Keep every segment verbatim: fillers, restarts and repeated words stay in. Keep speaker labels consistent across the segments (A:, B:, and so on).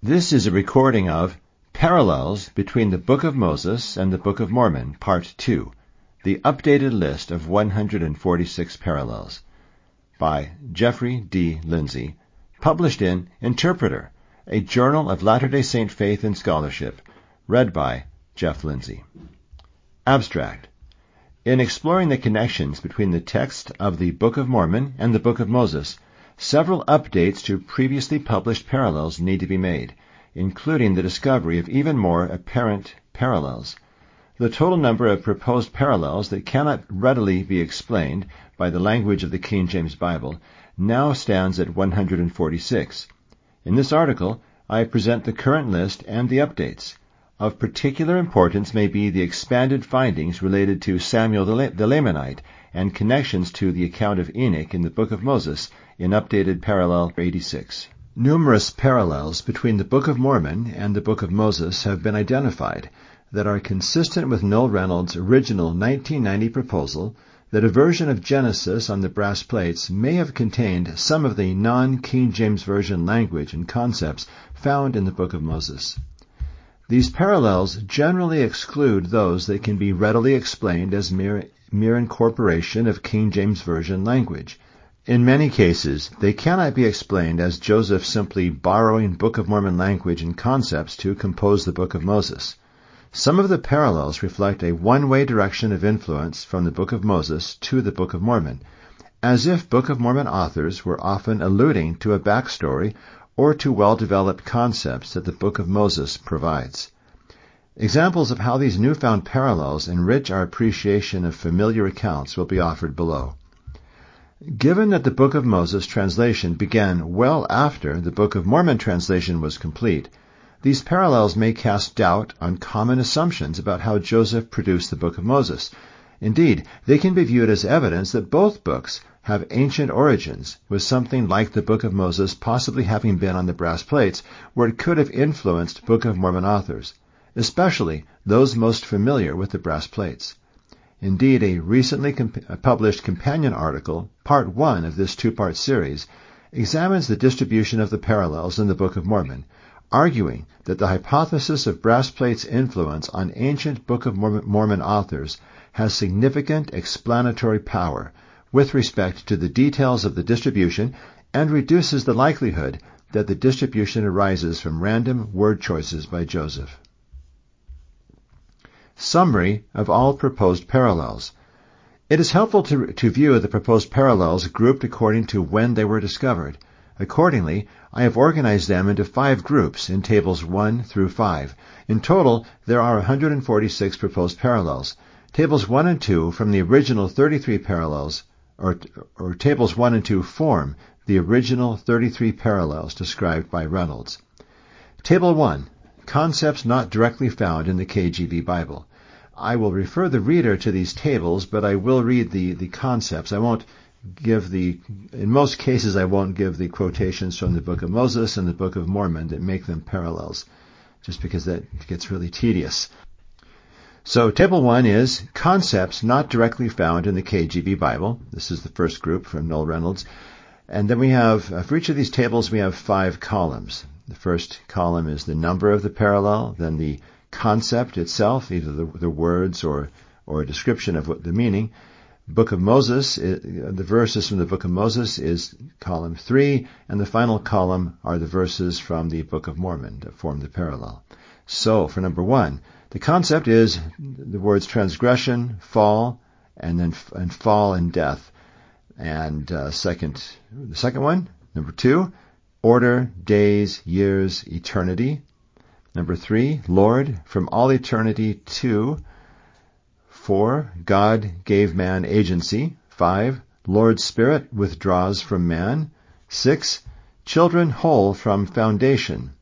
A: This is a recording of Parallels Between the Book of Moses and the Book of Mormon, Part two, the updated list of one hundred forty-six parallels, by Jeffrey D. Lindsay, published in Interpreter, a journal of Latter-day Saint faith and scholarship, read by Jeff Lindsay. Abstract. In exploring the connections between the text of the Book of Mormon and the Book of Moses, several updates to previously published parallels need to be made, including the discovery of even more apparent parallels. The total number of proposed parallels that cannot readily be explained by the language of the King James Bible now stands at one hundred forty-six. In this article, I present the current list and the updates. Of particular importance may be the expanded findings related to Samuel the Lamanite and connections to the account of Enoch in the Book of Moses in updated parallel eighty-six. Numerous parallels between the Book of Mormon and the Book of Moses have been identified that are consistent with Noel Reynolds' original nineteen ninety proposal that a version of Genesis on the brass plates may have contained some of the non-King James Version language and concepts found in the Book of Moses. These parallels generally exclude those that can be readily explained as mere, mere incorporation of King James Version language. In many cases, they cannot be explained as Joseph simply borrowing Book of Mormon language and concepts to compose the Book of Moses. Some of the parallels reflect a one-way direction of influence from the Book of Moses to the Book of Mormon, as if Book of Mormon authors were often alluding to a backstory or to well-developed concepts that the Book of Moses provides. Examples of how these newfound parallels enrich our appreciation of familiar accounts will be offered below. Given that the Book of Moses translation began well after the Book of Mormon translation was complete, these parallels may cast doubt on common assumptions about how Joseph produced the Book of Moses. Indeed, they can be viewed as evidence that both books have ancient origins, with something like the Book of Moses possibly having been on the brass plates where it could have influenced Book of Mormon authors, especially those most familiar with the brass plates. Indeed, a recently comp- published companion article, part one of this two-part series, examines the distribution of the parallels in the Book of Mormon, arguing that the hypothesis of brass plates' influence on ancient Book of Mormon authors has significant explanatory power with respect to the details of the distribution and reduces the likelihood that the distribution arises from random word choices by Joseph. Summary of all proposed parallels. It is helpful to, to view the proposed parallels grouped according to when they were discovered. Accordingly, I have organized them into five groups in tables one through five. In total, there are one hundred forty-six proposed parallels. Tables one and two from the original thirty-three parallels, or, or tables one and two form the original thirty-three parallels described by Reynolds. Table one, concepts not directly found in the K J V Bible. I will refer the reader to these tables, but I will read the, the concepts. I won't give the, in most cases I won't give the quotations from the Book of Moses and the Book of Mormon that make them parallels, just because that gets really tedious. So table one is concepts not directly found in the K J V Bible. This is the first group from Noel Reynolds. And then we have, uh, for each of these tables, we have five columns. The first column is the number of the parallel, then the concept itself, either the, the words or, or a description of what the meaning. Book of Moses, the verses from the Book of Moses is column three, and the final column are the verses from the Book of Mormon that form the parallel. So, for number one, the concept is the words transgression, fall, and then and fall and death. And uh, second, the second one, number two, order, days, years, eternity. Number three, Lord, from all eternity to. Four, God gave man agency. Five, Lord's Spirit withdraws from man. Six, children whole from foundation.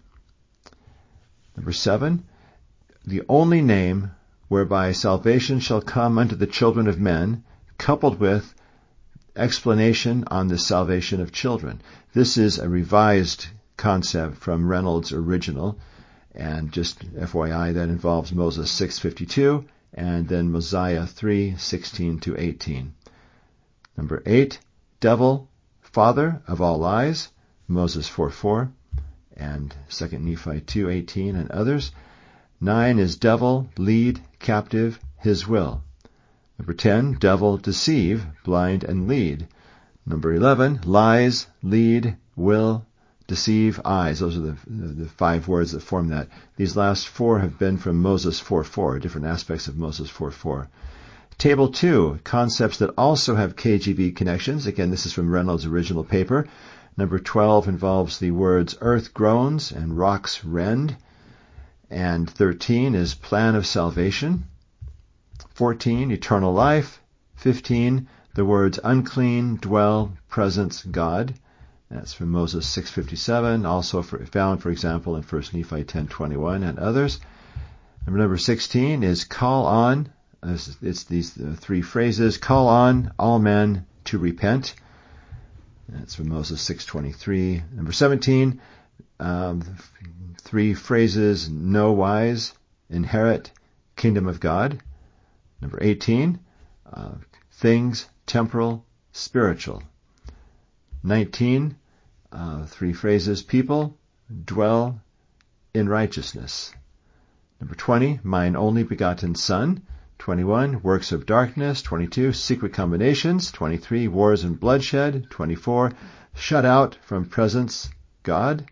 A: Number seven, the only name whereby salvation shall come unto the children of men, coupled with explanation on the salvation of children. This is a revised concept from Reynolds' original, and just F Y I, that involves Moses six fifty-two, and then Mosiah three sixteen to eighteen. Number eight, devil, father of all lies, Moses four four. and Second Nephi two eighteen and others. Nine is devil, lead, captive, his will. Number ten, devil, deceive, blind, and lead. Number eleven, lies, lead, will, deceive, eyes. Those are the, the, the five words that form that. These last four have been from Moses four four, different aspects of Moses four four. Table two, concepts that also have K J V connections. Again, this is from Reynolds' original paper. Number twelve involves the words earth groans and rocks rend. And thirteen is plan of salvation. fourteen, eternal life. fifteen, the words unclean, dwell, presence, God. That's from Moses six fifty-seven, also for, found, for example, in First Nephi ten twenty-one and others. Number, number sixteen is call on. It's, it's these uh, three phrases. Call on all men to repent. That's from Moses six twenty-three. Number seventeen, um, three phrases, no wise, inherit, kingdom of God. Number eighteen, uh, things, temporal, spiritual. nineteen, uh, three phrases, people, dwell in righteousness. Number twenty, mine only begotten Son. twenty-one, works of darkness. twenty-two, secret combinations. twenty-three, wars and bloodshed. twenty-four, shut out from presence, God.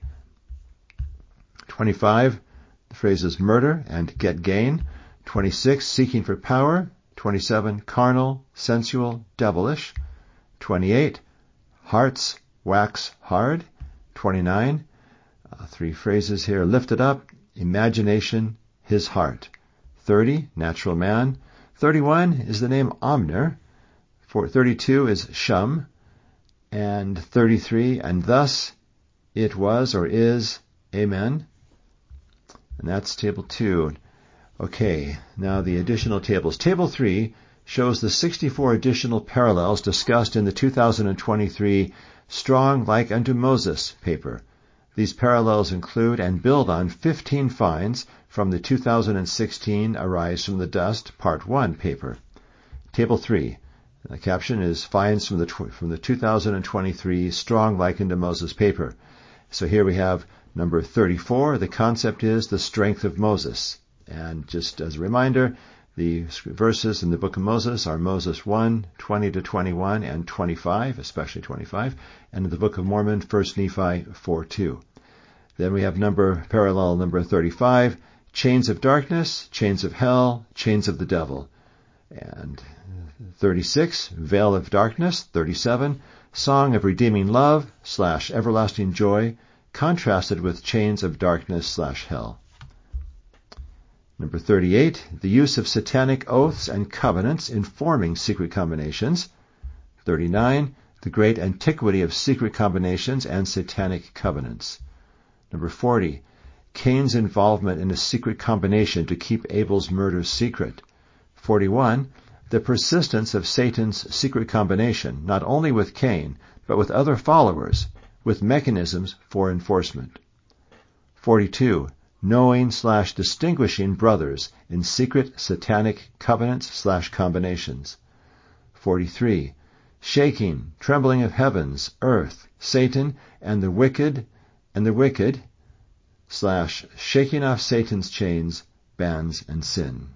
A: twenty-five, the phrases murder and get gain. twenty-six, seeking for power. twenty-seven, carnal, sensual, devilish. twenty-eight, hearts wax hard. twenty-nine, uh, three phrases here, lifted up, imagination, his heart. thirty, natural man. thirty-one is the name Omner. For thirty-two is Shum. And thirty-three, and thus it was or is, amen. And that's table two. Okay, now the additional tables. Table three shows the sixty-four additional parallels discussed in the two thousand twenty-three Strong Like Unto Moses paper. These parallels include and build on fifteen finds from the two thousand sixteen Arise from the Dust Part one paper. Table three. The caption is Finds from the from the two thousand twenty-three Strong Like Unto Moses paper. So here we have number thirty-four. The concept is the strength of Moses. And just as a reminder, the verses in the book of Moses are Moses one, twenty to twenty-one, and twenty-five, especially twenty-five, and in the book of Mormon, First Nephi four two. Then we have number parallel number thirty-five, chains of darkness, chains of hell, chains of the devil. And thirty-six, veil of darkness. thirty-seven, song of redeeming love slash everlasting joy, contrasted with chains of darkness slash hell. Number thirty-eight, the use of satanic oaths and covenants in forming secret combinations. thirty-nine, the great antiquity of secret combinations and satanic covenants. Number forty, Cain's involvement in a secret combination to keep Abel's murder secret. forty-one, the persistence of Satan's secret combination, not only with Cain, but with other followers, with mechanisms for enforcement. forty-two, knowing slash distinguishing brothers in secret satanic covenants slash combinations. forty-three, shaking, trembling of heavens, earth, Satan, and the wicked, and the wicked, slash shaking off Satan's chains, bands, and sin.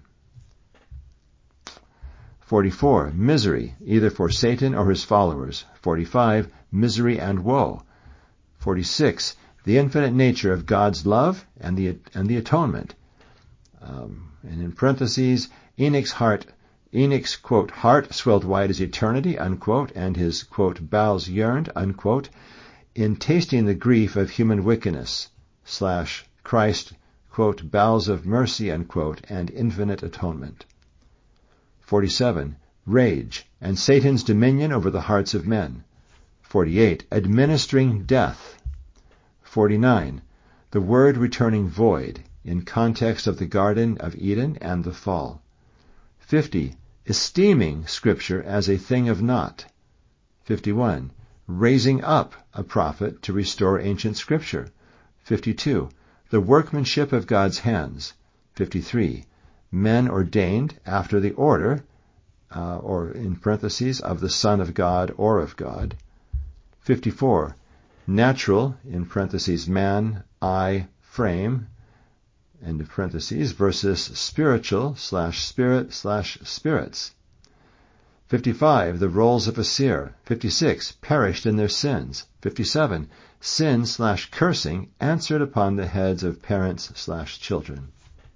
A: forty-four, misery, either for Satan or his followers. forty-five, misery and woe. forty-six, the infinite nature of God's love and the and the atonement. Um, and in parentheses, Enoch's heart, Enoch's, quote, heart swelled wide as eternity, unquote, and his, quote, bowels yearned, unquote, in tasting the grief of human wickedness, slash Christ, quote, bowels of mercy, unquote, and infinite atonement. forty-seven, rage, and Satan's dominion over the hearts of men. forty-eight, administering death. forty-nine, the word returning void in context of the Garden of Eden and the fall. fifty, esteeming Scripture as a thing of naught. fifty-one, raising up a prophet to restore ancient Scripture. fifty-two, the workmanship of God's hands. fifty-three, men ordained after the order, uh, or in parentheses, of the Son of God or of God. fifty-four, natural, in parentheses, man I frame, end of parentheses, versus spiritual slash spirit slash spirits. fifty-five, the roles of a seer. fifty-six, perished in their sins. fifty-seven, sin slash cursing answered upon the heads of parents slash children.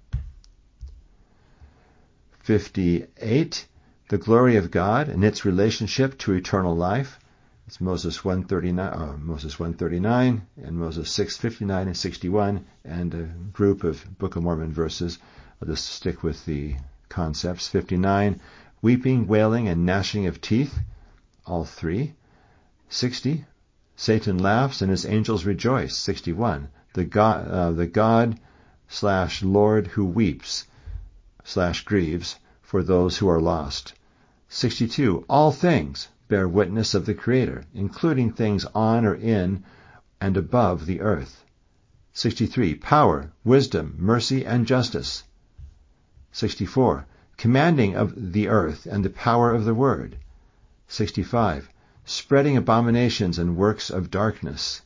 A: fifty-eight, the glory of God and its relationship to eternal life. It's Moses one thirty-nine, uh, Moses one thirty-nine and Moses six fifty-nine and sixty-one, and a group of Book of Mormon verses. I'll just stick with the concepts. fifty-nine, weeping, wailing, and gnashing of teeth, all three. sixty, Satan laughs and his angels rejoice. sixty-one, the God, uh, the God slash Lord who weeps slash grieves for those who are lost. sixty-two, all things bear witness of the Creator, including things on or in and above the earth. sixty-three, power, wisdom, mercy, and justice. sixty-four, commanding of the earth and the power of the word. sixty-five, spreading abominations and works of darkness.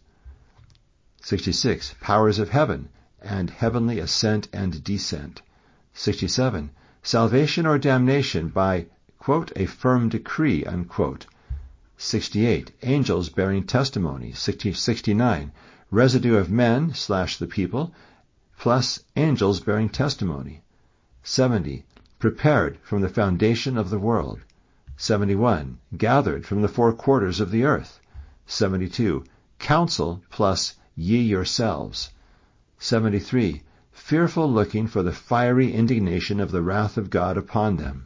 A: sixty-six, powers of heaven and heavenly ascent and descent. sixty-seven, salvation or damnation by, quote, a firm decree, unquote. sixty-eight, angels bearing testimony. sixty, sixty-nine, residue of men slash the people, plus angels bearing testimony. seventy, prepared from the foundation of the world. seventy-one, gathered from the four quarters of the earth. seventy-two, counsel plus ye yourselves. seventy-three, fearful looking for the fiery indignation of the wrath of God upon them.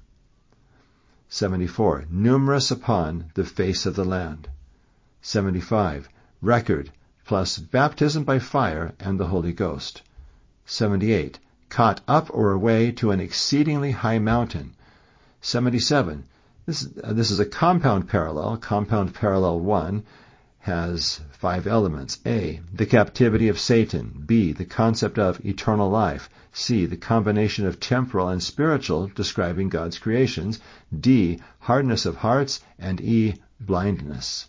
A: seventy-four, numerous upon the face of the land. seventy-five, record plus baptism by fire and the Holy Ghost. seventy-eight, caught up or away to an exceedingly high mountain. seventy-seven, this, uh, this is a compound parallel. Compound parallel one has five elements. A, the captivity of Satan. B, the concept of eternal life. C, the combination of temporal and spiritual describing God's creations. D, hardness of hearts. And E, blindness.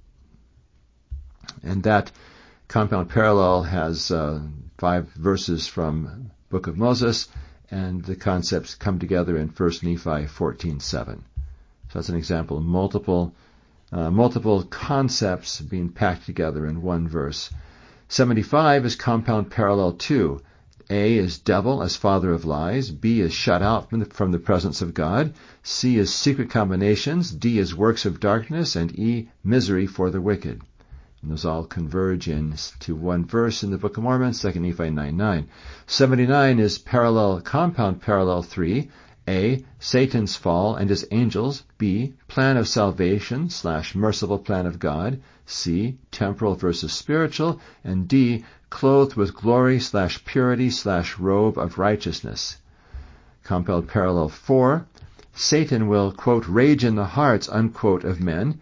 A: And that compound parallel has uh, five verses from Book of Moses, and the concepts come together in First Nephi fourteen seven. So that's an example of multiple Uh, multiple concepts being packed together in one verse. seventy-five is compound parallel two. A is devil as father of lies. B is shut out from the, from the presence of God. C is secret combinations. D is works of darkness. And E, misery for the wicked. And those all converge into one verse in the Book of Mormon, Second Nephi nine nine. seventy-nine is parallel, compound parallel three. A, Satan's fall and his angels. B, plan of salvation slash merciful plan of God. C, temporal versus spiritual. And D, clothed with glory slash purity slash robe of righteousness. Compound parallel four, Satan will, quote, rage in the hearts, unquote, of men.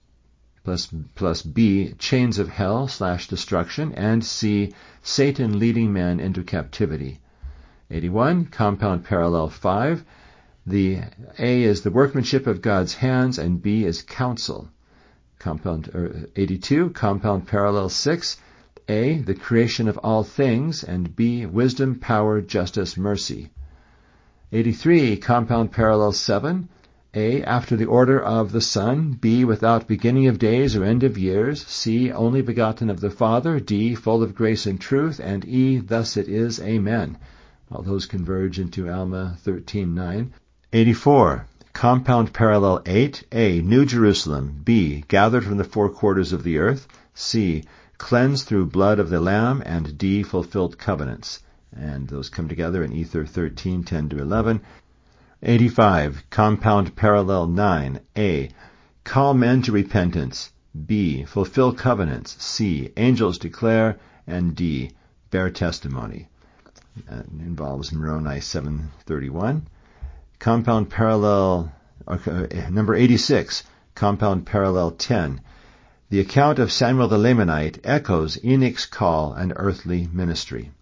A: Plus, plus B, chains of hell slash destruction. And C, Satan leading men into captivity. eighty-one, compound parallel five. The A is the workmanship of God's hands, and B is counsel. Compound er, eighty-two, compound parallel six. A, the creation of all things, and B, wisdom, power, justice, mercy. eighty-three, compound parallel seven. A, after the order of the Son. B, without beginning of days or end of years. C, only begotten of the Father. D, full of grace and truth. And E, thus it is. Amen. All those converge into Alma thirteen nine. eighty-four, compound parallel eight. A, New Jerusalem. B, gathered from the four quarters of the earth. C, cleansed through blood of the Lamb. And D, fulfilled covenants. And those come together in Ether thirteen ten to eleven. eighty-five, compound parallel nine. A, call men to repentance. B, fulfill covenants. C, angels declare. And D, bear testimony. That involves Moroni seven thirty-one. Compound parallel, okay, number eighty-six, compound parallel ten. The account of Samuel the Lamanite echoes Enoch's call and earthly ministry.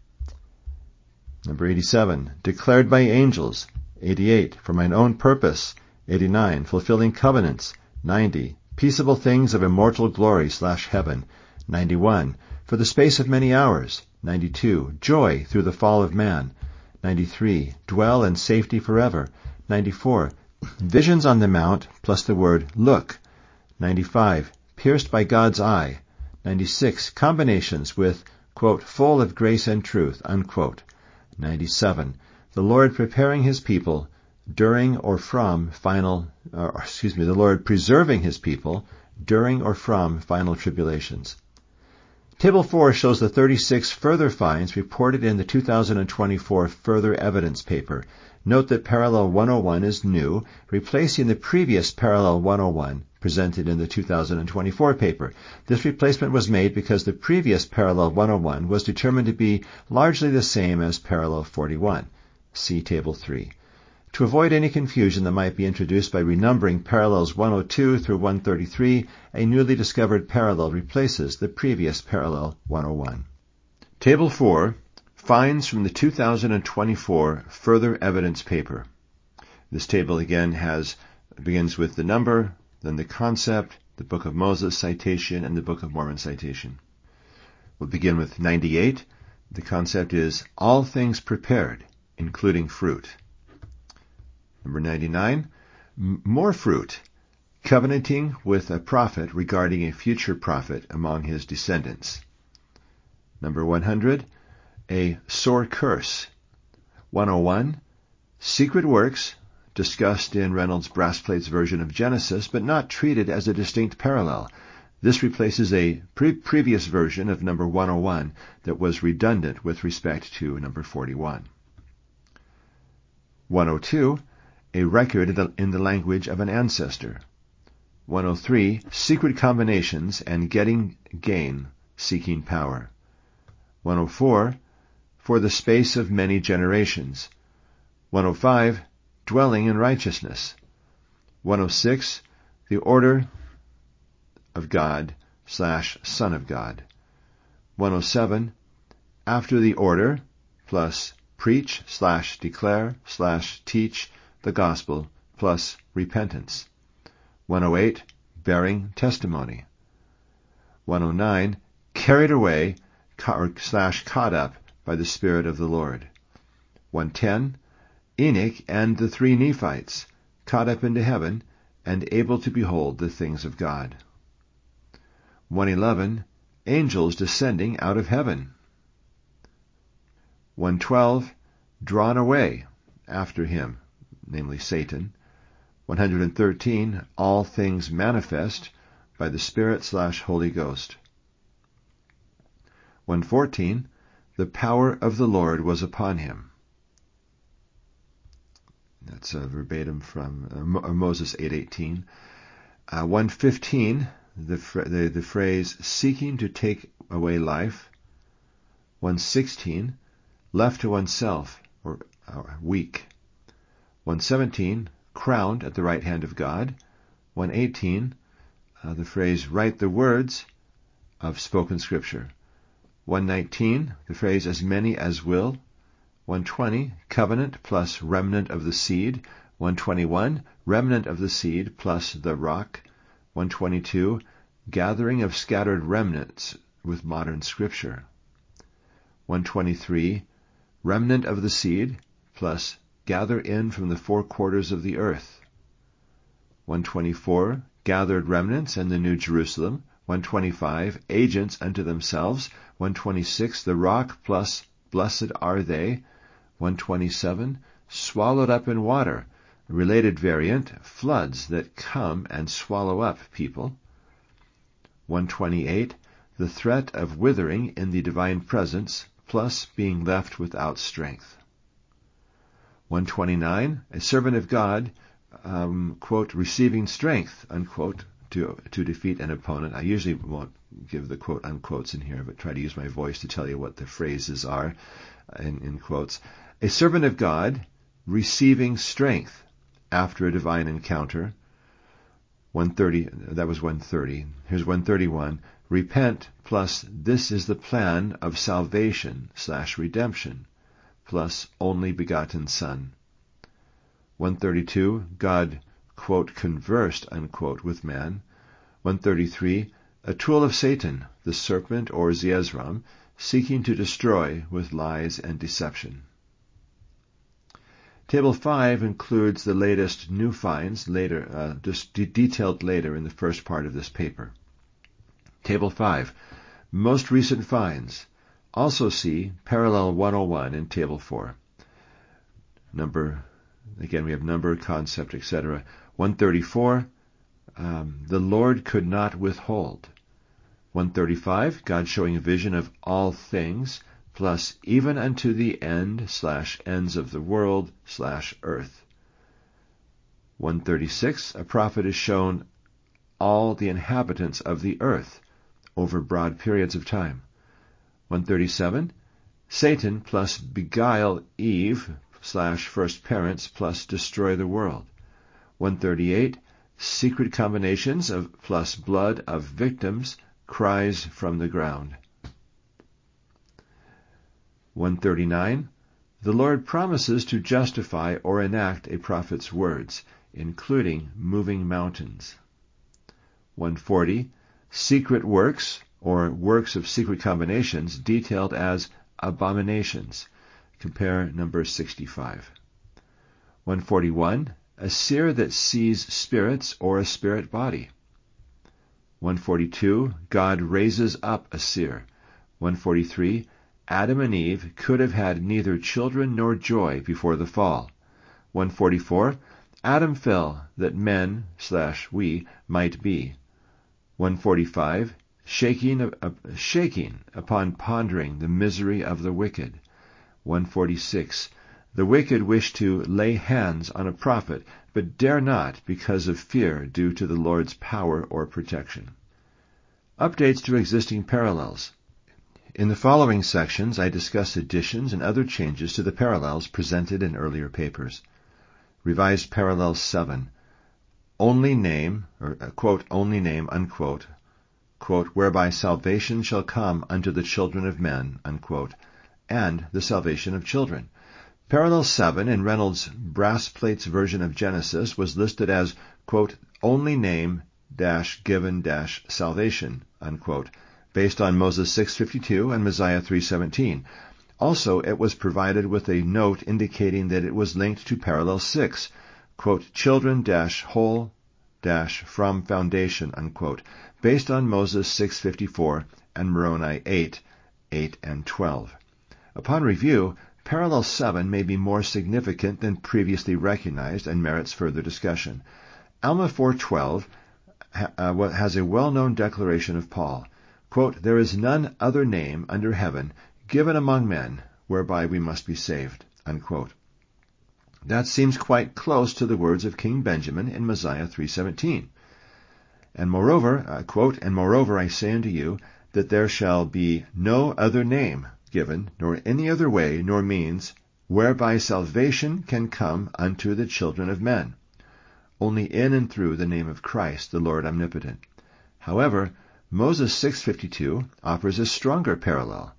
A: Number eighty-seven, declared by angels. eighty-eight, for mine own purpose. eighty-nine, fulfilling covenants. ninety, peaceable things of immortal glory slash heaven. ninety-one, For the space of many hours. ninety-two. Joy through the fall of man. ninety-three. Dwell in safety forever. ninety-four. Visions on the mount plus the word look. ninety-five. Pierced by God's eye. ninety-six. Combinations with, quote, full of grace and truth, unquote. ninety-seven. The Lord preparing his people during or from final, or excuse me, the Lord preserving his people during or from final tribulations. Table four shows the thirty-six further finds reported in the two thousand twenty-four Further Evidence paper. Note that Parallel one oh one is new, replacing the previous Parallel one oh one presented in the two thousand twenty-four paper. This replacement was made because the previous Parallel one oh one was determined to be largely the same as Parallel forty-one. See Table three. To avoid any confusion that might be introduced by renumbering parallels one oh two through one thirty-three, a newly discovered parallel replaces the previous parallel one oh one. Table four, finds from the two thousand twenty-four Further Evidence paper. This table again has begins with the number, then the concept, the Book of Moses citation, and the Book of Mormon citation. We'll begin with ninety-eight. The concept is all things prepared, including fruit. Number ninety-nine, m- more fruit, covenanting with a prophet regarding a future prophet among his descendants. Number one hundred, a sore curse. one oh one, secret works, discussed in Reynolds Brassplate's version of Genesis, but not treated as a distinct parallel. This replaces a pre- previous version of number one oh one that was redundant with respect to number forty-one. one oh two, a record in the language of an ancestor. one oh three, secret combinations and getting gain, seeking power. one oh four, for the space of many generations. one oh five, dwelling in righteousness. one oh six, the order of God slash Son of God. one oh seven, after the order plus preach slash declare slash teach the gospel plus repentance. one oh eight, bearing testimony. one oh nine, carried away or slash caught up by the Spirit of the Lord. one ten, Enoch and the three Nephites, caught up into heaven and able to behold the things of God. one eleven, angels descending out of heaven. one twelve, drawn away after him, namely Satan. one thirteen, all things manifest by the Spirit slash Holy Ghost. one fourteen, the power of the Lord was upon him. That's a verbatim from uh, Moses eight eighteen. Uh, one fifteen, the, the, the phrase seeking to take away life. one sixteen, left to oneself, or uh, weak. one seventeen, crowned at the right hand of God. one eighteen, uh, the phrase write the words of spoken scripture. one nineteen, the phrase as many as will. one twenty, covenant plus remnant of the seed. one twenty-one, remnant of the seed plus the rock. one twenty-two, gathering of scattered remnants with modern scripture. one twenty-three, remnant of the seed plus gather in from the four quarters of the earth. one twenty-four, gathered remnants and the New Jerusalem. one twenty-five, agents unto themselves. one twenty-six, the rock plus blessed are they. one twenty-seven, swallowed up in water. A related variant, floods that come and swallow up people. one twenty-eight, the threat of withering in the divine presence, plus being left without strength. one twenty-nine, a servant of God, um, quote, receiving strength, unquote, to to defeat an opponent. I usually won't give the quote unquotes in here, but try to use my voice to tell you what the phrases are in, in quotes. A servant of God receiving strength after a divine encounter. one thirty, that was one thirty. Here's one thirty-one. Repent plus this is the plan of salvation slash redemption plus only begotten Son. one thirty-two, God, quote, conversed, unquote, with man. one thirty-three, a tool of Satan, the serpent or Zeezrom, seeking to destroy with lies and deception. Table five includes the latest new finds, later, uh, just de- detailed later in the first part of this paper. Table five, most recent finds. Also see Parallel one oh one in Table four. Number, again, we have number, concept, et cetera. one thirty-four, um, the Lord could not withhold. one thirty-five, God showing a vision of all things, plus even unto the end slash ends of the world slash earth. one thirty-six, a prophet is shown all the inhabitants of the earth over broad periods of time. one thirty-seven, Satan plus beguile Eve slash first parents plus destroy the world. one thirty-eight, secret combinations of plus blood of victims cries from the ground. one thirty-nine, the Lord promises to justify or enact a prophet's words, including moving mountains. one forty, secret works, or works of secret combinations, detailed as abominations. Compare number sixty-five. one forty-one, a seer that sees spirits or a spirit body. one forty-two, God raises up a seer. one forty-three, Adam and Eve could have had neither children nor joy before the fall. one forty-four, Adam fell that men slash we might be. one forty-five, shaking, uh, shaking upon pondering the misery of the wicked. one forty-six, the wicked wish to lay hands on a prophet, but dare not because of fear due to the Lord's power or protection. Updates to existing parallels. In the following sections, I discuss additions and other changes to the parallels presented in earlier papers. Revised Parallel seven. Only name, or uh, quote, only name, unquote, quote, whereby salvation shall come unto the children of men, unquote, and the salvation of children. Parallel seven in Reynolds' brass plates version of Genesis was listed as, quote, only name dash given dash salvation, unquote, based on Moses six fifty-two and Mosiah three seventeen. Also, it was provided with a note indicating that it was linked to Parallel six, quote, children dash whole dash from foundation, unquote, based on Moses six fifty-four and Moroni eight, eight and twelve. Upon review, Parallel seven may be more significant than previously recognized and merits further discussion. Alma four twelve ha- uh, has a well-known declaration of Paul, quote, there is none other name under heaven given among men whereby we must be saved, unquote. That seems quite close to the words of King Benjamin in Mosiah three seventeen. And moreover, uh, quote, and moreover I say unto you, that there shall be no other name given, nor any other way, nor means, whereby salvation can come unto the children of men, only in and through the name of Christ, the Lord omnipotent. However, Moses six fifty-two offers a stronger parallel.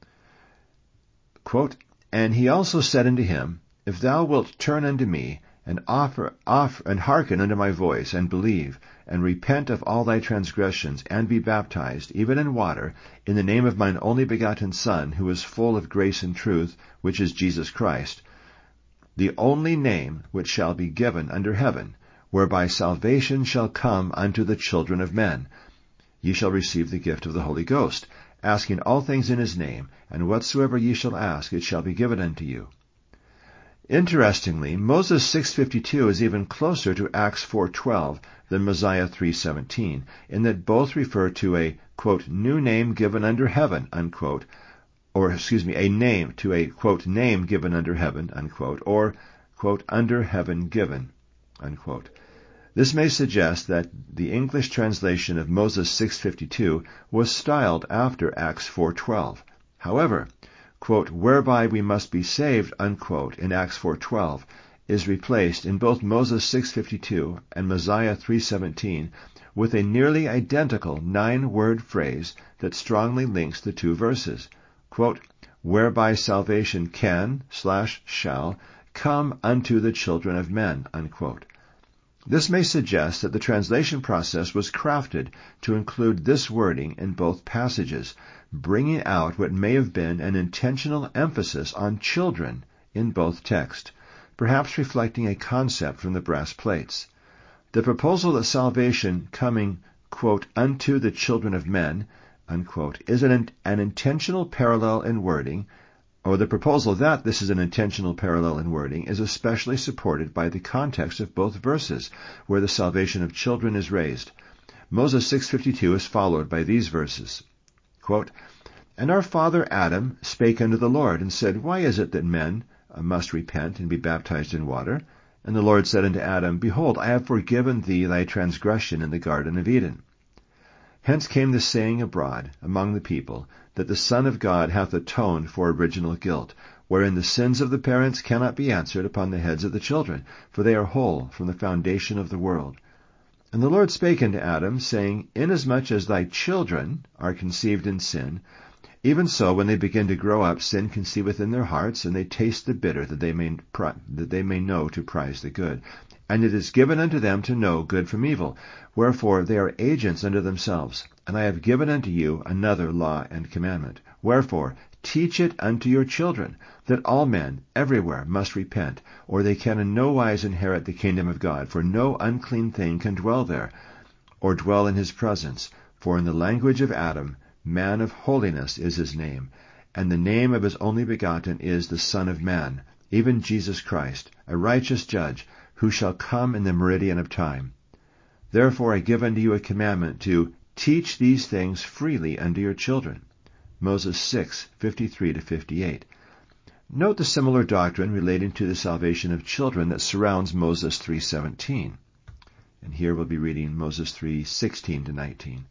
A: Quote, and he also said unto him, if thou wilt turn unto me, and offer, offer, and hearken unto my voice, and believe, and repent of all thy transgressions, and be baptized, even in water, in the name of mine only begotten Son, who is full of grace and truth, which is Jesus Christ, the only name which shall be given under heaven, whereby salvation shall come unto the children of men. Ye shall receive the gift of the Holy Ghost, asking all things in his name, and whatsoever ye shall ask, it shall be given unto you. Interestingly, Moses six fifty-two is even closer to Acts four twelve than Mosiah three seventeen, in that both refer to a, quote, new name given under heaven, unquote, or, excuse me, a name, to a, quote, name given under heaven, unquote, or, quote, under heaven given, unquote. This may suggest that the English translation of Moses six fifty-two was styled after Acts four twelve. However, quote, whereby we must be saved, unquote, in Acts four twelve, is replaced in both Moses six fifty-two and Mosiah three seventeen with a nearly identical nine-word phrase that strongly links the two verses, quote, whereby salvation can, slash, shall, come unto the children of men, unquote. This may suggest that the translation process was crafted to include this wording in both passages, bringing out what may have been an intentional emphasis on children in both texts, perhaps reflecting a concept from the brass plates. The proposal that salvation coming, quote, unto the children of men, unquote, is an, an intentional parallel in wording, or the proposal that this is an intentional parallel in wording is especially supported by the context of both verses, where the salvation of children is raised. Moses six fifty-two is followed by these verses. Quote, And our father Adam spake unto the Lord, and said, Why is it that men must repent and be baptized in water? And the Lord said unto Adam, Behold, I have forgiven thee thy transgression in the Garden of Eden. Hence came the saying abroad among the people, that the Son of God hath atoned for original guilt, wherein the sins of the parents cannot be answered upon the heads of the children, for they are whole from the foundation of the world. And the Lord spake unto Adam, saying, Inasmuch as thy children are conceived in sin, even so when they begin to grow up, sin conceiveth in their hearts, and they taste the bitter, that they may that they may know to prize the good. And it is given unto them to know good from evil. Wherefore they are agents unto themselves. And I have given unto you another law and commandment. Wherefore teach it unto your children, that all men everywhere must repent, or they can in no wise inherit the kingdom of God. For no unclean thing can dwell there, or dwell in his presence. For in the language of Adam, man of holiness is his name, and the name of his only begotten is the Son of Man, even Jesus Christ, a righteous judge, who shall come in the meridian of time. Therefore I give unto you a commandment to teach these things freely unto your children. Moses six fifty-three to fifty-eight. Note the similar doctrine relating to the salvation of children that surrounds Moses three seventeen. And here we'll be reading Moses three sixteen to nineteen.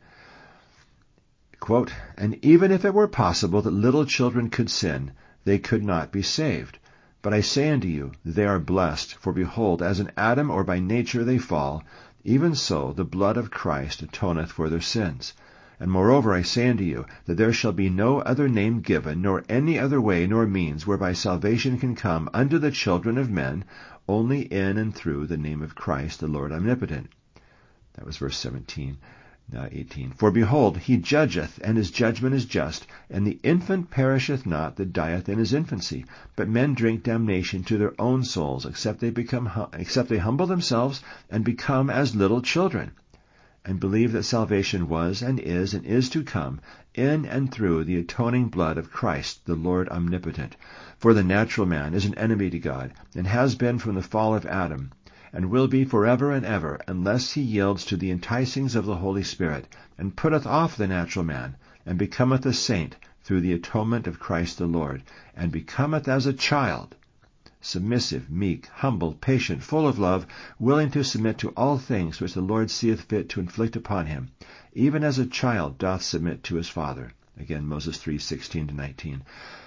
A: Quote, And even if it were possible that little children could sin, they could not be saved. But I say unto you, they are blessed, for behold, as in Adam or by nature they fall, even so the blood of Christ atoneth for their sins. And moreover I say unto you, that there shall be no other name given, nor any other way nor means, whereby salvation can come unto the children of men, only in and through the name of Christ the Lord omnipotent. That was verse seventeen. Now eighteen. For behold, he judgeth, and his judgment is just, and the infant perisheth not that dieth in his infancy. But men drink damnation to their own souls, except they become, except they humble themselves and become as little children, and believe that salvation was and is and is to come in and through the atoning blood of Christ, the Lord omnipotent. For the natural man is an enemy to God, and has been from the fall of Adam, and will be forever and ever, unless he yields to the enticings of the Holy Spirit, and putteth off the natural man, and becometh a saint through the atonement of Christ the Lord, and becometh as a child, submissive, meek, humble, patient, full of love, willing to submit to all things which the Lord seeth fit to inflict upon him, even as a child doth submit to his father. Again, Moses three sixteen to nineteen.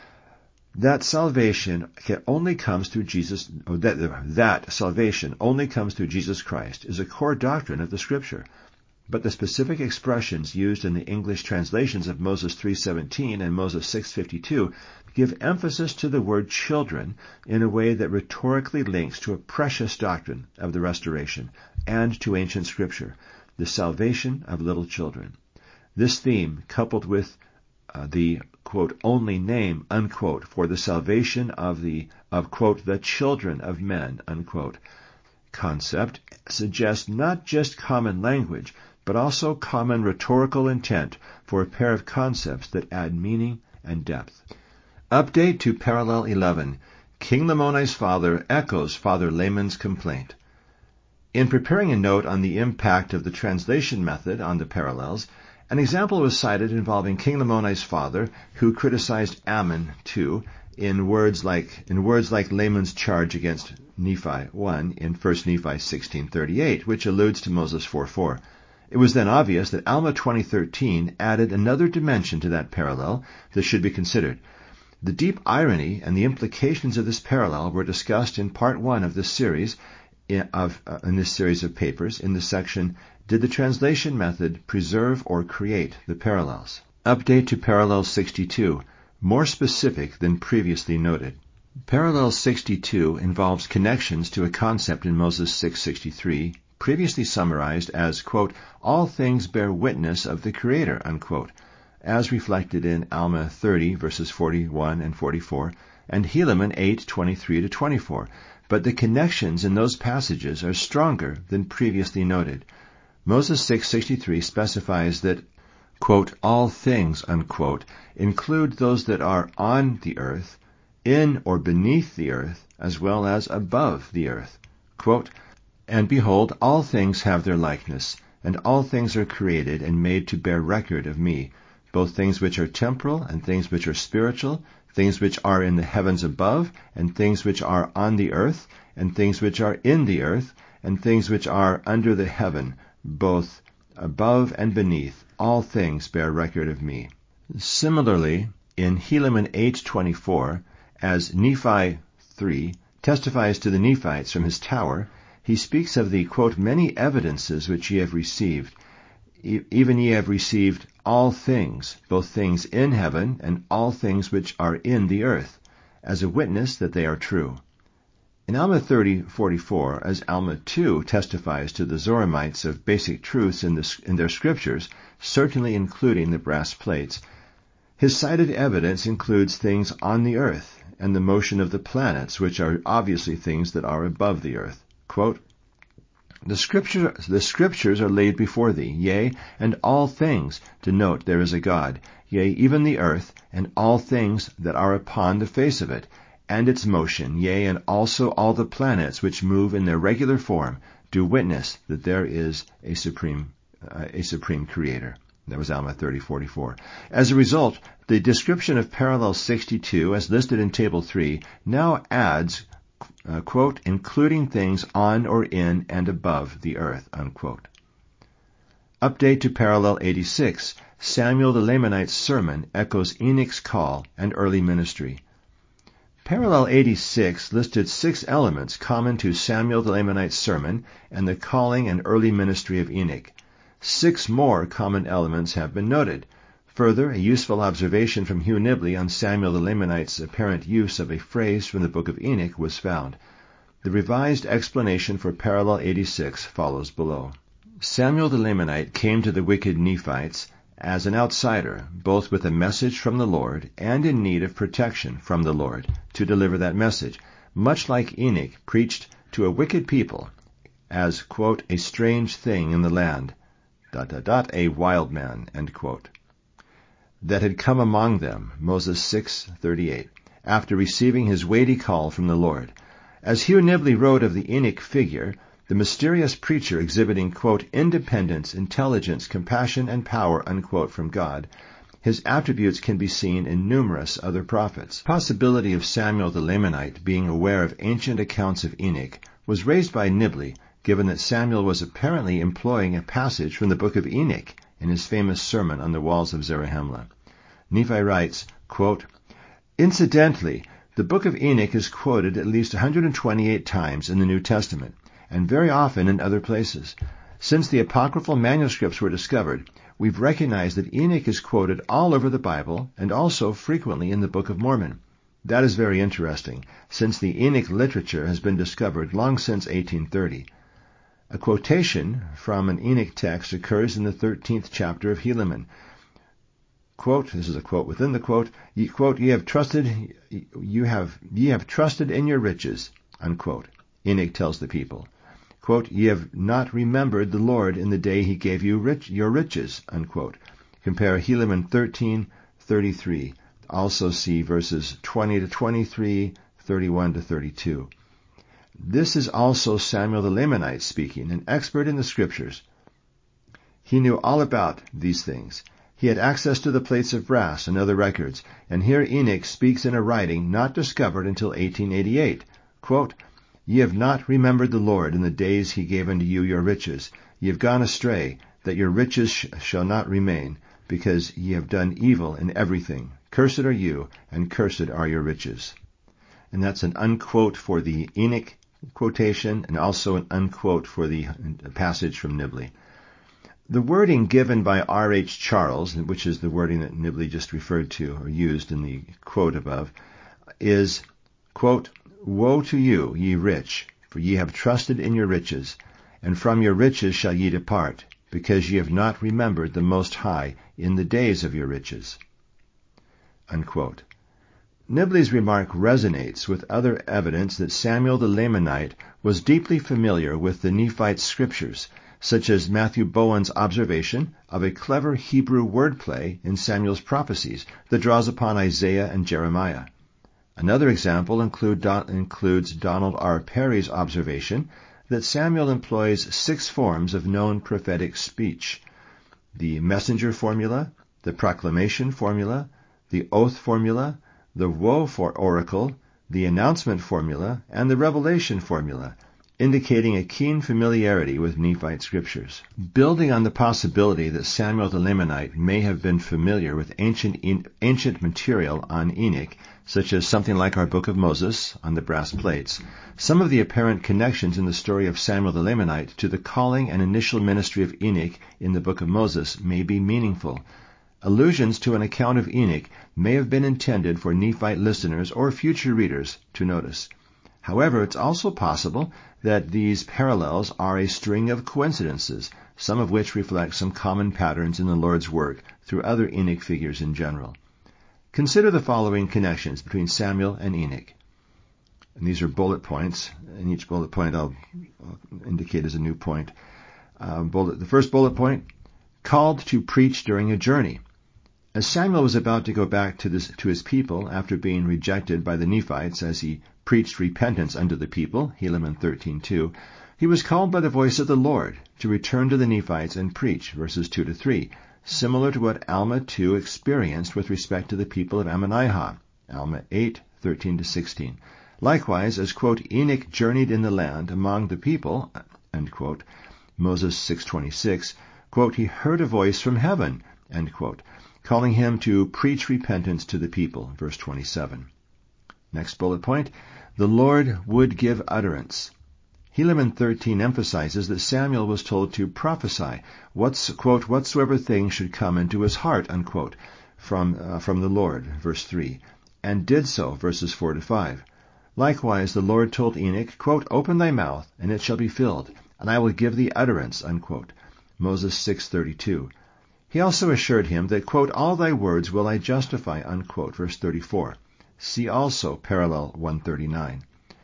A: That salvation only comes through Jesus, or that, that salvation only comes through Jesus Christ is a core doctrine of the Scripture. But the specific expressions used in the English translations of Moses three seventeen and Moses six fifty-two give emphasis to the word children in a way that rhetorically links to a precious doctrine of the restoration and to ancient Scripture, the salvation of little children. This theme, coupled with uh, the quote, only name, unquote, for the salvation of the, of, quote, the children of men, unquote, concept suggests not just common language, but also common rhetorical intent for a pair of concepts that add meaning and depth. Update to Parallel eleven. King Lamoni's father echoes Father Layman's complaint. In preparing a note on the impact of the translation method on the parallels, an example was cited involving King Lamoni's father, who criticized Ammon too, in words like in words like Layman's charge against Nephi one in First Nephi sixteen thirty-eight, which alludes to Moses four four. It was then obvious that Alma twenty thirteen added another dimension to that parallel that should be considered. The deep irony and the implications of this parallel were discussed in part one of this series in, of uh, in this series of papers in the section Did the Translation Method Preserve or Create the Parallels? Update to Parallel sixty-two, more specific than previously noted. Parallel sixty-two involves connections to a concept in Moses six sixty-three, previously summarized as, quote, all things bear witness of the Creator, unquote, as reflected in Alma thirty, verses forty-one and forty-four, and Helaman eight, twenty-three to twenty-four, but the connections in those passages are stronger than previously noted. Moses six sixty-three specifies that, quote, all things, unquote, include those that are on the earth, in or beneath the earth, as well as above the earth. Quote, and behold, all things have their likeness, and all things are created and made to bear record of me, both things which are temporal and things which are spiritual, things which are in the heavens above, and things which are on the earth, and things which are in the earth, and things which are under the heaven, both above and beneath. All things bear record of me. Similarly, in Helaman eight twenty-four, as Nephi three testifies to the Nephites from his tower, he speaks of the, quote, many evidences which ye have received. E- even ye have received all things, both things in heaven and all things which are in the earth, as a witness that they are true. In Alma thirty forty-four, as Alma two testifies to the Zoramites of basic truths in, the, in their scriptures, certainly including the brass plates, his cited evidence includes things on the earth and the motion of the planets, which are obviously things that are above the earth. Quote, the, scripture, the scriptures are laid before thee, yea, and all things denote there is a God, yea, even the earth, and all things that are upon the face of it, and its motion, yea, and also all the planets which move in their regular form, do witness that there is a supreme, uh, a supreme Creator. That was Alma thirty forty-four. As a result, the description of parallel sixty-two, as listed in Table three, now adds, uh, quote, including things on or in and above the earth, unquote. Update to parallel eighty-six. Samuel the Lamanite's sermon echoes Enoch's call and early ministry. Parallel eighty-six listed six elements common to Samuel the Lamanite's sermon and the calling and early ministry of Enoch. Six more common elements have been noted. Further, a useful observation from Hugh Nibley on Samuel the Lamanite's apparent use of a phrase from the book of Enoch was found. The revised explanation for parallel eighty-six follows below. Samuel the Lamanite came to the wicked Nephites as an outsider, both with a message from the Lord and in need of protection from the Lord to deliver that message, much like Enoch preached to a wicked people as, quote, a strange thing in the land, dot, dot, dot, a wild man, end quote, that had come among them, Moses six thirty-eight, after receiving his weighty call from the Lord. As Hugh Nibley wrote of the Enoch figure, the mysterious preacher exhibiting, quote, independence, intelligence, compassion, and power, unquote, from God, his attributes can be seen in numerous other prophets. The possibility of Samuel the Lamanite being aware of ancient accounts of Enoch was raised by Nibley, given that Samuel was apparently employing a passage from the book of Enoch in his famous sermon on the walls of Zarahemla. Nephi writes, quote, incidentally, the book of Enoch is quoted at least one hundred twenty-eight times in the New Testament, and very often in other places. Since the apocryphal manuscripts were discovered, we've recognized that Enoch is quoted all over the Bible and also frequently in the Book of Mormon. That is very interesting, since the Enoch literature has been discovered long since eighteen thirty. A quotation from an Enoch text occurs in the thirteenth chapter of Helaman. Quote, this is a quote within the quote, ye, quote, ye have trusted, you have, ye have trusted in your riches, unquote. Enoch tells the people, quote, ye have not remembered the Lord in the day he gave you rich, your riches, unquote. Compare Helaman thirteen thirty-three. Also see verses twenty to twenty-three, thirty-one to thirty-two. This is also Samuel the Lamanite speaking, an expert in the scriptures. He knew all about these things. He had access to the plates of brass and other records, and here Enoch speaks in a writing not discovered until eighteen eighty-eight. Quote, ye have not remembered the Lord in the days he gave unto you your riches. Ye have gone astray, that your riches sh- shall not remain, because ye have done evil in everything. Cursed are you, and cursed are your riches. And that's an unquote for the Enoch quotation, and also an unquote for the passage from Nibley. The wording given by R H Charles, which is the wording that Nibley just referred to or used in the quote above, is, quote, woe to you, ye rich, for ye have trusted in your riches, and from your riches shall ye depart, because ye have not remembered the Most High in the days of your riches." Unquote. Nibley's remark resonates with other evidence that Samuel the Lamanite was deeply familiar with the Nephite scriptures, such as Matthew Bowen's observation of a clever Hebrew wordplay in Samuel's prophecies that draws upon Isaiah and Jeremiah. Another example include, includes Donald R. Perry's observation that Samuel employs six forms of known prophetic speech: the messenger formula, the proclamation formula, the oath formula, the woe for oracle, the announcement formula, and the revelation formula, indicating a keen familiarity with Nephite scriptures. Building on the possibility that Samuel the Lamanite may have been familiar with ancient ancient material on Enoch, such as something like our Book of Moses on the brass plates, some of the apparent connections in the story of Samuel the Lamanite to the calling and initial ministry of Enoch in the Book of Moses may be meaningful. Allusions to an account of Enoch may have been intended for Nephite listeners or future readers to notice. However, it's also possible that these parallels are a string of coincidences, some of which reflect some common patterns in the Lord's work through other Enoch figures in general. Consider the following connections between Samuel and Enoch. And these are bullet points, and each bullet point I'll, I'll indicate as a new point. Uh, bullet, the first bullet point, called to preach during a journey. As Samuel was about to go back to, this, to his people after being rejected by the Nephites as he preached repentance unto the people, Helaman thirteen two, he was called by the voice of the Lord to return to the Nephites and preach, verses two to three, similar to what Alma two experienced with respect to the people of Ammonihah, Alma eight thirteen to sixteen. Likewise, as, quote, Enoch journeyed in the land among the people, end quote, Moses six twenty-six, quote, he heard a voice from heaven, end quote, calling him to preach repentance to the people, verse twenty-seven. Next bullet point, the Lord would give utterance. Helaman thirteen emphasizes that Samuel was told to prophesy, what's, quote, whatsoever thing should come into his heart, unquote, from, uh, from the Lord, verse three, and did so, verses four to five. Likewise, the Lord told Enoch, quote, open thy mouth, and it shall be filled, and I will give thee utterance, unquote, Moses six thirty-two. He also assured him that, quote, all thy words will I justify, unquote, verse thirty-four. See also parallel one thirty-nine.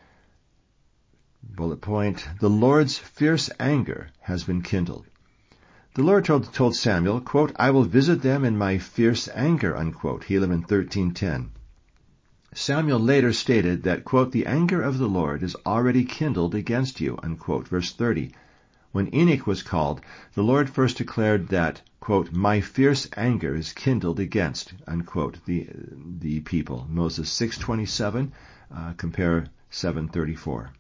A: Bullet point, the Lord's fierce anger has been kindled. The Lord told, told Samuel, quote, I will visit them in my fierce anger, unquote, Helaman thirteen ten. Samuel later stated that, quote, the anger of the Lord is already kindled against you, unquote, verse thirty. When Enoch was called, the Lord first declared that, quote, my fierce anger is kindled against, unquote, the the people. Moses six twenty-seven, uh, compare seven thirty-four.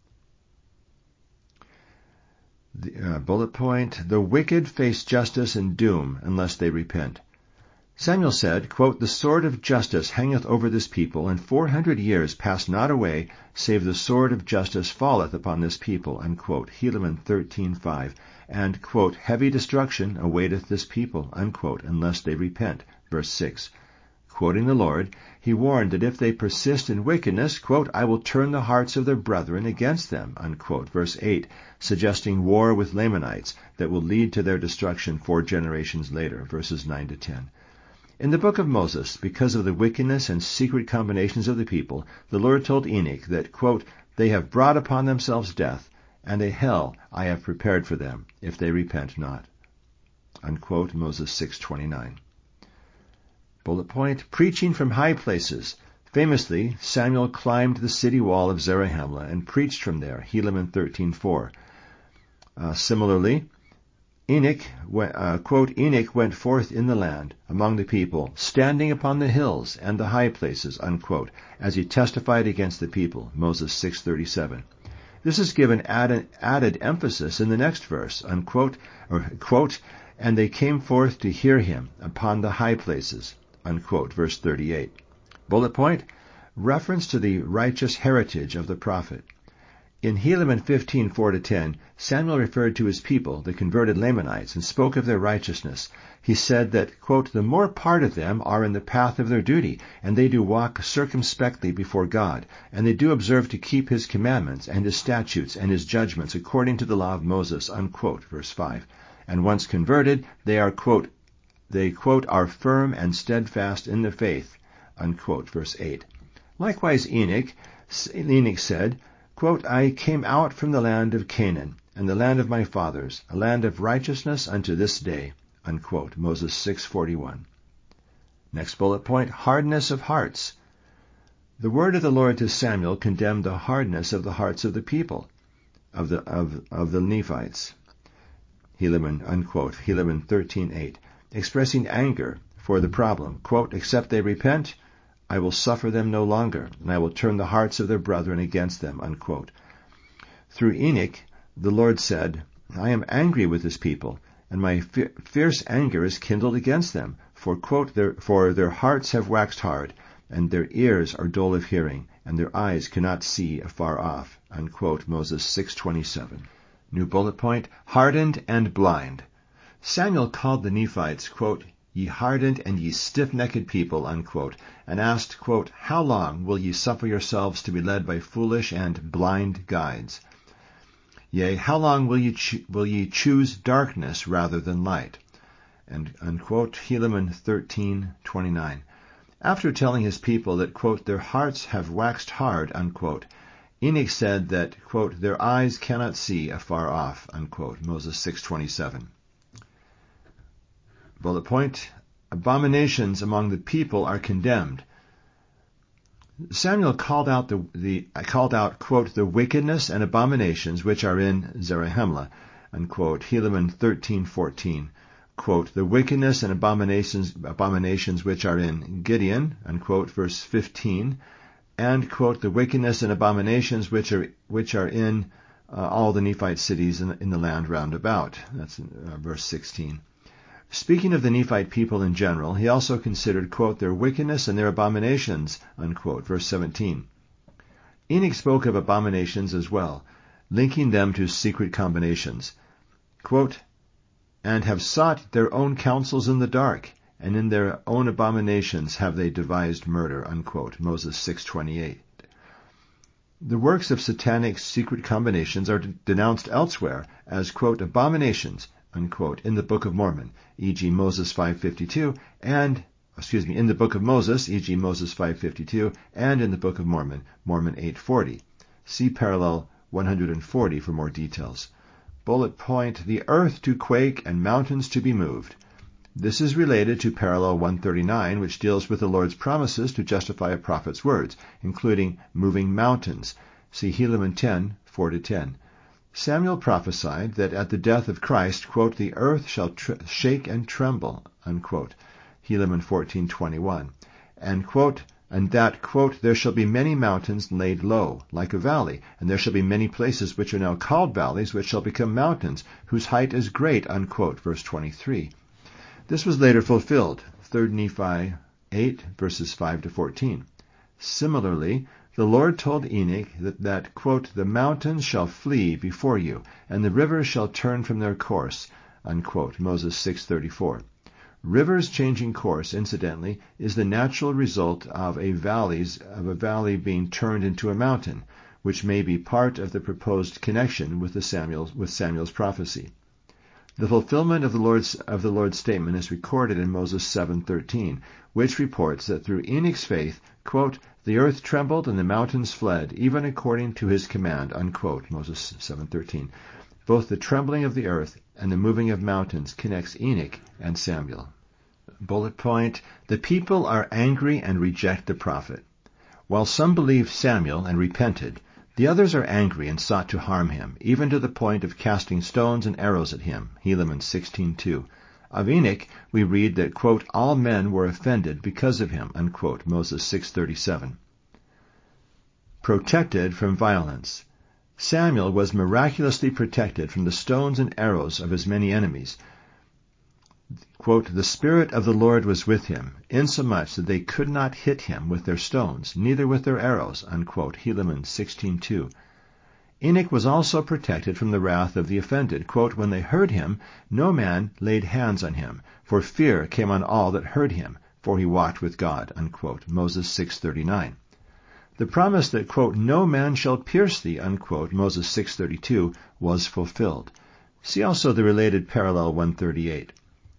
A: The, uh, bullet point, the wicked face justice and doom unless they repent. Samuel said, quote, the sword of justice hangeth over this people, and four hundred years pass not away, save the sword of justice falleth upon this people, unquote, Helaman thirteen five, and, quote, heavy destruction awaiteth this people, unquote, unless they repent, verse six. Quoting the Lord, he warned that if they persist in wickedness, quote, I will turn the hearts of their brethren against them, unquote, verse eight, suggesting war with Lamanites that will lead to their destruction four generations later, verses nine to ten. In the book of Moses, because of the wickedness and secret combinations of the people, the Lord told Enoch that, quote, they have brought upon themselves death, and a hell I have prepared for them, if they repent not. Unquote, Moses six twenty-nine. Bullet point, preaching from high places. Famously, Samuel climbed the city wall of Zarahemla and preached from there, Helaman thirteen four. Uh, similarly, Enoch, uh, quote, Enoch went forth in the land among the people, standing upon the hills and the high places, unquote, as he testified against the people, Moses six thirty-seven. This is given added, added emphasis in the next verse, unquote, or quote, and they came forth to hear him upon the high places, unquote, verse thirty-eight. Bullet point, reference to the righteous heritage of the prophet. In Helaman fifteen, four to ten, Samuel referred to his people, the converted Lamanites, and spoke of their righteousness. He said that, quote, the more part of them are in the path of their duty, and they do walk circumspectly before God, and they do observe to keep his commandments, and his statutes, and his judgments, according to the law of Moses, unquote, verse five. And once converted, they are, quote, they, quote, are firm and steadfast in the faith, unquote, verse eight. Likewise Enoch, Enoch said, quote, I came out from the land of Canaan, and the land of my fathers, a land of righteousness unto this day, unquote, Moses six forty-one. Next bullet point, hardness of hearts. The word of the Lord to Samuel condemned the hardness of the hearts of the people, of the of, of the Nephites. Helaman, unquote, Helaman thirteen eight, expressing anger for the problem, quote, except they repent, I will suffer them no longer, and I will turn the hearts of their brethren against them, unquote. Through Enoch, the Lord said, I am angry with this people, and my fi- fierce anger is kindled against them, for, quote, their, for their hearts have waxed hard, and their ears are dull of hearing, and their eyes cannot see afar off, unquote, Moses six twenty-seven. New bullet point, hardened and blind. Samuel called the Nephites, quote, ye hardened and ye stiff-necked people, unquote, and asked, quote, how long will ye suffer yourselves to be led by foolish and blind guides? Yea, how long will ye, cho- will ye choose darkness rather than light? And, unquote, Helaman thirteen twenty-nine. After telling his people that, quote, their hearts have waxed hard, unquote, Enoch said that, quote, their eyes cannot see afar off, unquote, Moses six twenty-seven. Bullet point, abominations among the people are condemned. Samuel called out the, the called out, quote, the wickedness and abominations which are in Zarahemla, unquote, Helaman thirteen fourteen, quote, the wickedness and abominations abominations which are in Gideon, unquote, verse fifteen, and, quote, the wickedness and abominations which are which are in uh, all the Nephite cities in, in the land round about. That's in, uh, verse sixteen. Speaking of the Nephite people in general, he also considered, quote, their wickedness and their abominations, unquote, verse seventeen. Enoch spoke of abominations as well, linking them to secret combinations. Quote, and have sought their own counsels in the dark, and in their own abominations have they devised murder, unquote, Moses six twenty-eight. The works of satanic secret combinations are denounced elsewhere as, quote, abominations, unquote, in the Book of Mormon, for example. Moses five fifty-two, and, excuse me, in the Book of Moses, for example. Moses five fifty-two, and in the Book of Mormon, Mormon eight forty. See parallel one hundred forty for more details. Bullet point, the earth to quake and mountains to be moved. This is related to parallel one thirty-nine, which deals with the Lord's promises to justify a prophet's words, including moving mountains. See Helaman ten, four to ten. Samuel prophesied that at the death of Christ, quote, the earth shall tr- shake and tremble, unquote, Helaman fourteen twenty-one, and, quote, and that, quote, there shall be many mountains laid low, like a valley, and there shall be many places which are now called valleys, which shall become mountains, whose height is great, unquote, verse twenty-three. This was later fulfilled, Third Nephi eight, verses five to fourteen. Similarly, the Lord told Enoch that, that, quote, the mountains shall flee before you, and the rivers shall turn from their course, unquote, Moses six thirty-four. Rivers changing course, incidentally, is the natural result of a valleys of a valley being turned into a mountain, which may be part of the proposed connection with the Samuel with Samuel's prophecy. The fulfillment of the Lord's of the Lord's statement is recorded in Moses seven thirteen, which reports that through Enoch's faith, quote, the earth trembled and the mountains fled, even according to his command, unquote, Moses seven thirteen. Both the trembling of the earth and the moving of mountains connects Enoch and Samuel. Bullet point, the people are angry and reject the prophet. While some believed Samuel and repented, the others are angry and sought to harm him, even to the point of casting stones and arrows at him, Helaman sixteen two. Of Enoch, we read that, quote, all men were offended because of him, unquote, Moses six thirty-seven. Protected from violence. Samuel was miraculously protected from the stones and arrows of his many enemies. Quote, the Spirit of the Lord was with him, insomuch that they could not hit him with their stones, neither with their arrows, unquote, Helaman sixteen two. Enoch was also protected from the wrath of the offended. Quote, when they heard him, no man laid hands on him, for fear came on all that heard him, for he walked with God. Unquote. Moses six thirty-nine. The promise that, quote, no man shall pierce thee, unquote, Moses six thirty-two, was fulfilled. See also the related parallel one thirty-eight.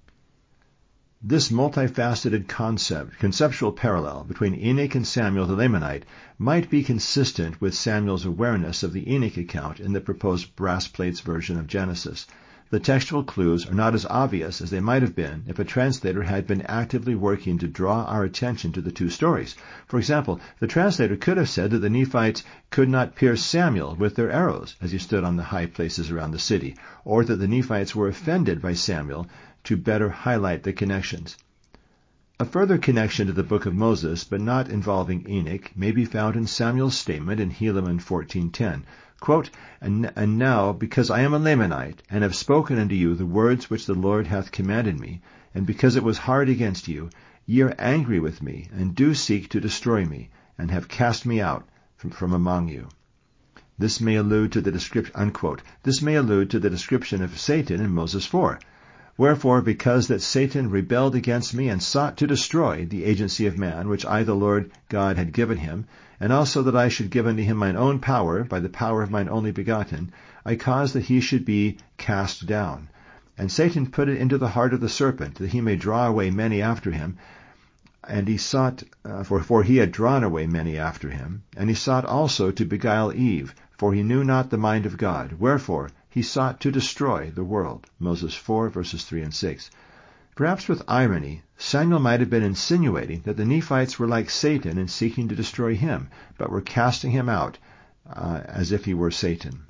A: This multifaceted concept, conceptual parallel between Enoch and Samuel the Lamanite might be consistent with Samuel's awareness of the Enoch account in the proposed brass plates version of Genesis. The textual clues are not as obvious as they might have been if a translator had been actively working to draw our attention to the two stories. For example, the translator could have said that the Nephites could not pierce Samuel with their arrows as he stood on the high places around the city, or that the Nephites were offended by Samuel to better highlight the connections. A further connection to the book of Moses, but not involving Enoch, may be found in Samuel's statement in Helaman fourteen ten. Quote, and, and now, because I am a Lamanite, and have spoken unto you the words which the Lord hath commanded me, and because it was hard against you, ye are angry with me, and do seek to destroy me, and have cast me out from, from among you. This may allude to the description, unquote. This may allude to the description of Satan in Moses four. Wherefore, because that Satan rebelled against me and sought to destroy the agency of man, which I the Lord God had given him, and also that I should give unto him mine own power, by the power of mine only begotten, I caused that he should be cast down. And Satan put it into the heart of the serpent, that he may draw away many after him. And he sought, uh, for, for he had drawn away many after him. And he sought also to beguile Eve, for he knew not the mind of God. Wherefore he sought to destroy the world. Moses four, verses three and six. Perhaps with irony, Samuel might have been insinuating that the Nephites were like Satan in seeking to destroy him, but were casting him out uh, as if he were Satan.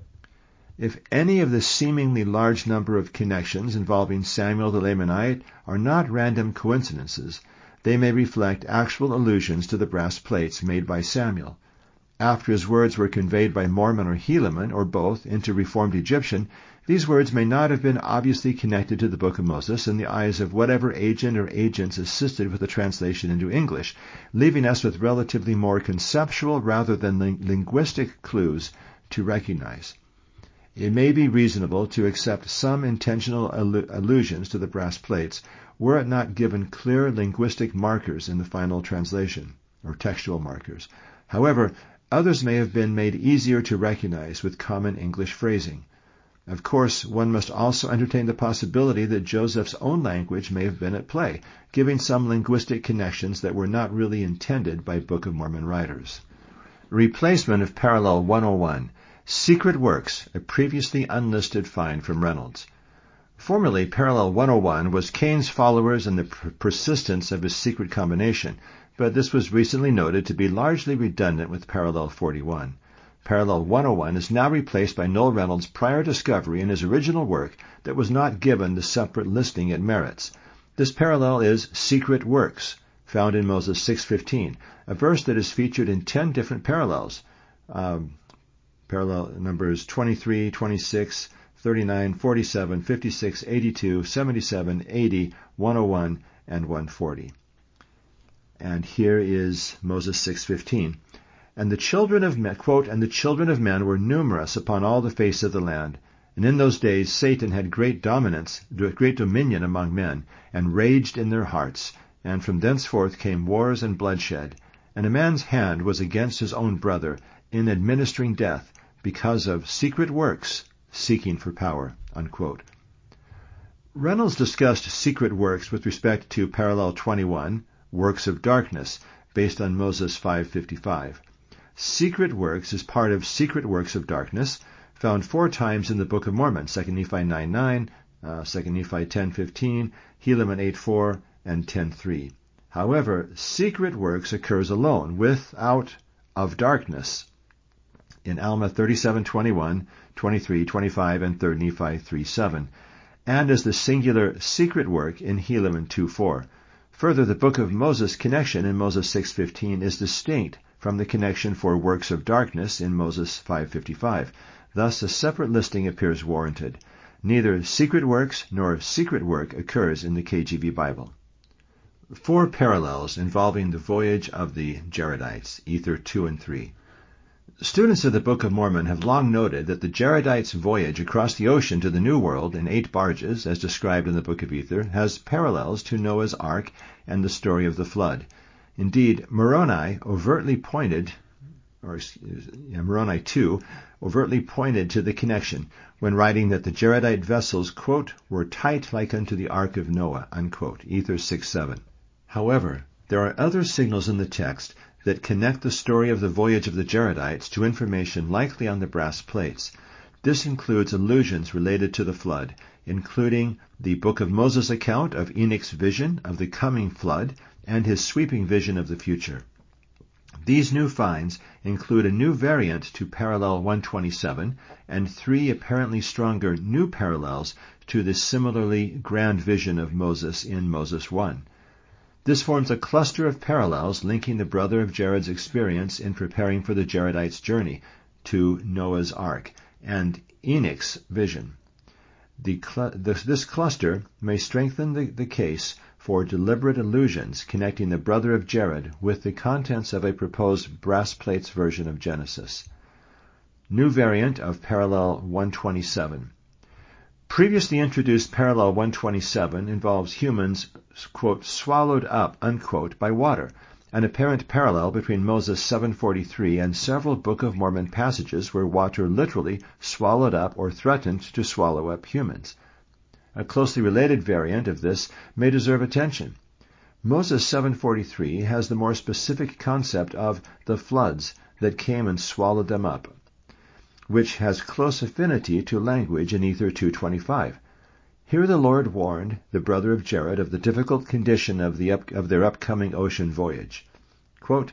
A: If any of the seemingly large number of connections involving Samuel the Lamanite are not random coincidences, they may reflect actual allusions to the brass plates made by Samuel. After his words were conveyed by Mormon or Helaman, or both, into Reformed Egyptian, these words may not have been obviously connected to the Book of Moses in the eyes of whatever agent or agents assisted with the translation into English, leaving us with relatively more conceptual rather than ling- linguistic clues to recognize. It may be reasonable to accept some intentional allu- allusions to the brass plates were it not given clear linguistic markers in the final translation, or textual markers. However, others may have been made easier to recognize with common English phrasing. Of course, one must also entertain the possibility that Joseph's own language may have been at play, giving some linguistic connections that were not really intended by Book of Mormon writers. Replacement of Parallel one oh one. Secret Works, a previously unlisted find from Reynolds. Formerly, Parallel one oh one was Cain's followers and the per- persistence of his secret combination, but this was recently noted to be largely redundant with Parallel forty-one. Parallel one oh one is now replaced by Noel Reynolds' prior discovery in his original work that was not given the separate listing it merits. This parallel is Secret Works, found in Moses six fifteen, a verse that is featured in ten different parallels, um, parallel numbers twenty-three, twenty-six, thirty-nine, forty-seven, fifty-six, eighty-two, seventy-seven, eighty, one oh one, and one forty. And here is Moses six fifteen. And the children of men, quote, and the children of men were numerous upon all the face of the land. And in those days Satan had great dominance, great dominion among men, and raged in their hearts. And from thenceforth came wars and bloodshed. And a man's hand was against his own brother in administering death, because of secret works, seeking for power. Unquote. Reynolds discussed secret works with respect to Parallel twenty-one, Works of Darkness, based on Moses five fifty-five. Secret Works is part of Secret Works of Darkness, found four times in the Book of Mormon, Second Nephi nine nine, uh, Second Nephi ten fifteen, Helaman eight four, and ten three. However, Secret Works occurs alone, without of darkness, in Alma thirty-seven twenty-one, twenty-three, twenty-five, and Third Nephi three seven, and as the singular secret work in Helaman two four. Further, the Book of Moses connection in Moses six fifteen is distinct from the connection for Works of Darkness in Moses five fifty-five. Thus, a separate listing appears warranted. Neither secret works nor secret work occurs in the K J V Bible. Four parallels involving the voyage of the Jaredites, Ether two and three. Students of the Book of Mormon have long noted that the Jaredites' voyage across the ocean to the New World in eight barges, as described in the Book of Ether, has parallels to Noah's Ark and the story of the flood. Indeed, Moroni overtly pointed, or yeah, Moroni too, overtly pointed to the connection when writing that the Jaredite vessels, quote, were tight like unto the Ark of Noah, unquote, Ether six seven. However, there are other signals in the text that connect the story of the voyage of the Jaredites to information likely on the brass plates. This includes allusions related to the flood, including the Book of Moses account of Enoch's vision of the coming flood and his sweeping vision of the future. These new finds include a new variant to parallel one twenty-seven and three apparently stronger new parallels to the similarly grand vision of Moses in Moses one. This forms a cluster of parallels linking the brother of Jared's experience in preparing for the Jaredites' journey to Noah's Ark and Enoch's vision. The cl- this, this cluster may strengthen the, the case for deliberate allusions connecting the brother of Jared with the contents of a proposed brass plates version of Genesis. New variant of parallel one twenty-seven. Previously introduced parallel one twenty-seven involves humans, quote, swallowed up, unquote, by water, an apparent parallel between Moses seven forty-three and several Book of Mormon passages where water literally swallowed up or threatened to swallow up humans. A closely related variant of this may deserve attention. Moses seven forty-three has the more specific concept of the floods that came and swallowed them up, which has close affinity to language in Ether two twenty-five. Here the Lord warned the brother of Jared of the difficult condition of, the up, of their upcoming ocean voyage. Quote,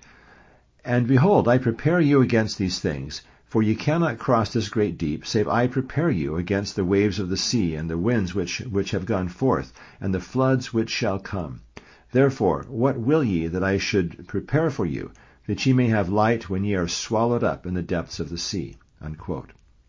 A: And behold, I prepare you against these things, for ye cannot cross this great deep, save I prepare you against the waves of the sea, and the winds which, which have gone forth, and the floods which shall come. Therefore, what will ye that I should prepare for you, that ye may have light when ye are swallowed up in the depths of the sea? Unquote.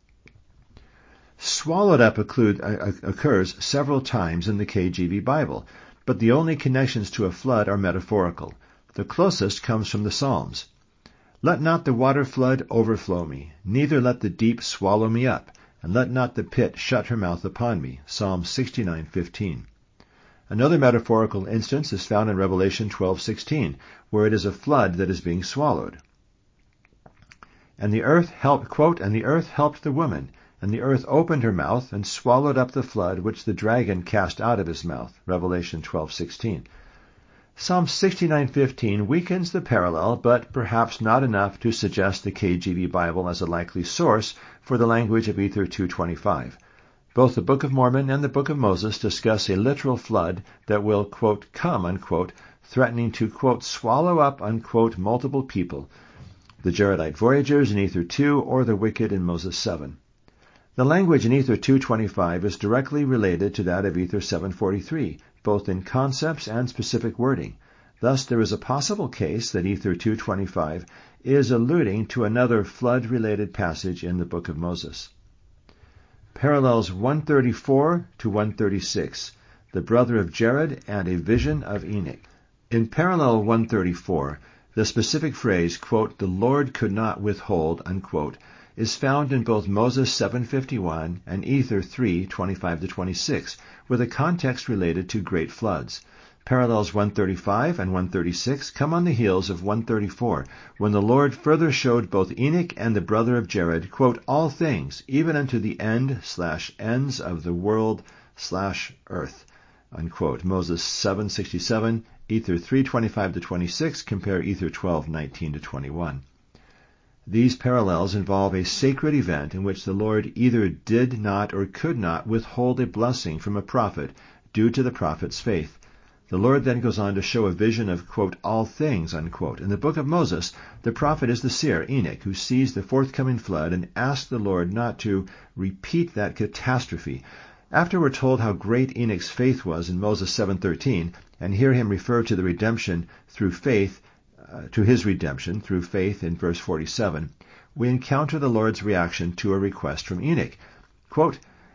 A: Swallowed up occlude, uh, occurs several times in the K J V Bible, but the only connections to a flood are metaphorical. The closest comes from the Psalms. Let not the water flood overflow me, neither let the deep swallow me up, and let not the pit shut her mouth upon me. Psalm sixty-nine fifteen. Another metaphorical instance is found in Revelation twelve sixteen, where it is a flood that is being swallowed. And the earth helped, quote, and the earth helped the woman, and the earth opened her mouth and swallowed up the flood which the dragon cast out of his mouth. Revelation twelve sixteen. Psalm sixty-nine fifteen weakens the parallel, but perhaps not enough to suggest the K J V Bible as a likely source for the language of Ether two twenty-five. Both the Book of Mormon and the Book of Moses discuss a literal flood that will, quote, come, unquote, threatening to, quote, swallow up, unquote, multiple people, the Jaredite voyagers in Ether two or the wicked in Moses seven. The language in Ether two twenty-five is directly related to that of Ether seven forty-three, both in concepts and specific wording. Thus, there is a possible case that Ether two twenty-five is alluding to another flood-related passage in the Book of Moses. Parallels one thirty-four to one thirty-six, the brother of Jared and a vision of Enoch. In parallel one thirty-four, the specific phrase, quote, the Lord could not withhold, unquote, is found in both Moses seven fifty-one and Ether three twenty-five to twenty-six, with a context related to great floods. Parallels one thirty-five and one thirty-six come on the heels of one thirty-four, when the Lord further showed both Enoch and the brother of Jared, quote, all things, even unto the end slash ends of the world slash earth, unquote. Moses seven sixty-seven, Ether three twenty-five to twenty-six, compare Ether twelve nineteen to twenty-one. These parallels involve a sacred event in which the Lord either did not or could not withhold a blessing from a prophet due to the prophet's faith. The Lord then goes on to show a vision of, quote, all things, unquote. In the Book of Moses, the prophet is the seer, Enoch, who sees the forthcoming flood and asks the Lord not to repeat that catastrophe. After we're told how great Enoch's faith was in Moses seven thirteen, and hear him refer to the redemption through faith, Uh, to his redemption through faith in verse forty-seven, we encounter the Lord's reaction to a request from Enoch. Quote,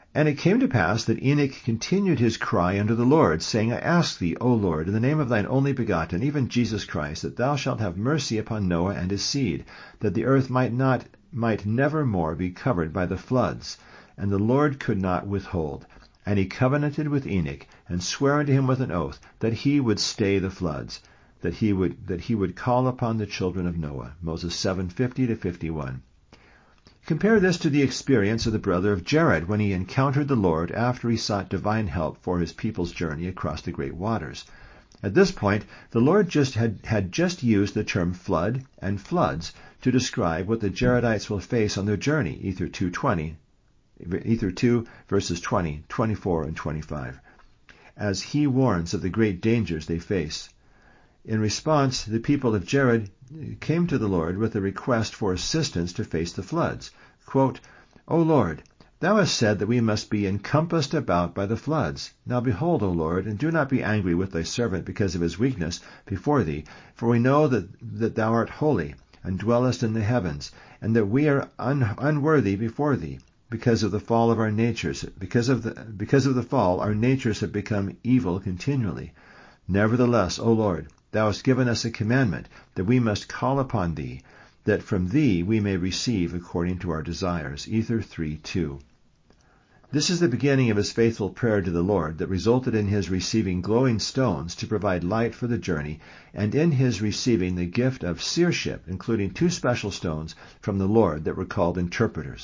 A: And it came to pass that Enoch continued his cry unto the Lord, saying, I ask thee, O Lord, in the name of thine only begotten, even Jesus Christ, that thou shalt have mercy upon Noah and his seed, that the earth might not might never more be covered by the floods. And the Lord could not withhold. And he covenanted with Enoch, and sware unto him with an oath, that he would stay the floods, that he would that he would call upon the children of Noah. Moses seven fifty to fifty-one. Compare this to the experience of the brother of Jared when he encountered the Lord after he sought divine help for his people's journey across the great waters. At this point, the Lord just had, had just used the term flood and floods to describe what the Jaredites will face on their journey, Ether two twenty, Ether two verses twenty, twenty-four, and twenty-five, as he warns of the great dangers they face. In response, the people of Jared came to the Lord with a request for assistance to face the floods. Quote, O Lord, thou hast said that we must be encompassed about by the floods. Now behold, O Lord, and do not be angry with thy servant because of his weakness before thee, for we know that, that thou art holy, and dwellest in the heavens, and that we are un- unworthy before thee, because of the fall of our natures. Because of the because of the fall, our natures have become evil continually. Nevertheless, O Lord, thou hast given us a commandment, that we must call upon thee, that from thee we may receive according to our desires. Ether three two. This is the beginning of his faithful prayer to the Lord that resulted in his receiving glowing stones to provide light for the journey, and in his receiving the gift of seership, including two special stones from the Lord that were called interpreters.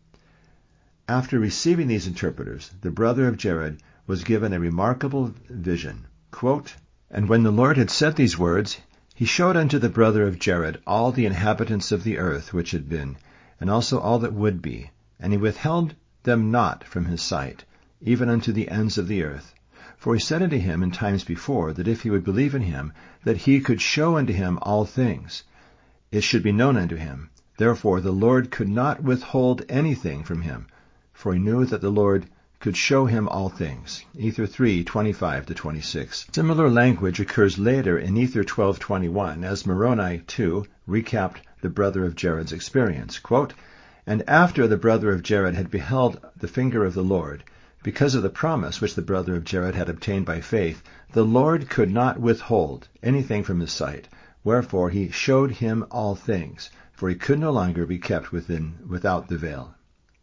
A: After receiving these interpreters, the brother of Jared was given a remarkable vision. Quote, And when the Lord had said these words, he showed unto the brother of Jared all the inhabitants of the earth which had been, and also all that would be, and he withheld them not from his sight, even unto the ends of the earth. For he said unto him in times before, that if he would believe in him, that he could show unto him all things, it should be known unto him. Therefore the Lord could not withhold anything from him, for he knew that the Lord could show him all things. Ether three twenty-five to twenty-six. Similar language occurs later in Ether twelve twenty-one, as Moroni too recapped the brother of Jared's experience. Quote, And after the brother of Jared had beheld the finger of the Lord, because of the promise which the brother of Jared had obtained by faith, the Lord could not withhold anything from his sight. Wherefore he showed him all things, for he could no longer be kept within without the veil.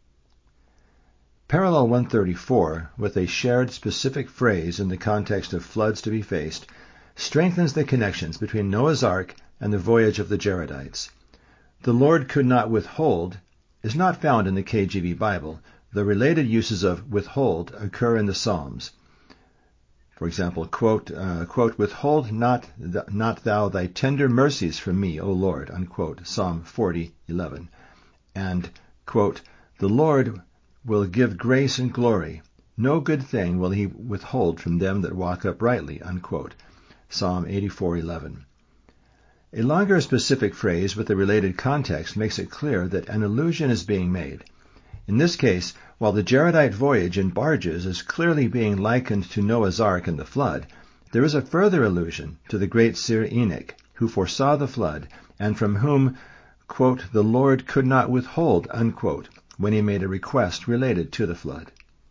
A: Parallel one thirty-four, with a shared specific phrase in the context of floods to be faced, strengthens the connections between Noah's Ark and the voyage of the Jaredites. The Lord could not withhold is not found in the K J V Bible. The related uses of withhold occur in the Psalms. For example, quote, uh, quote, Withhold not, th- not thou thy tender mercies from me, O Lord, unquote, Psalm forty eleven. And, quote, The Lord will give grace and glory. No good thing will he withhold from them that walk uprightly, unquote, Psalm eighty-four eleven. A longer specific phrase with a related context makes it clear that an allusion is being made. In this case, while the Jaredite voyage in barges is clearly being likened to Noah's Ark and the flood, there is a further allusion to the great seer Enoch, who foresaw the flood, and from whom, quote, the Lord could not withhold, unquote, when he made a request related to the flood.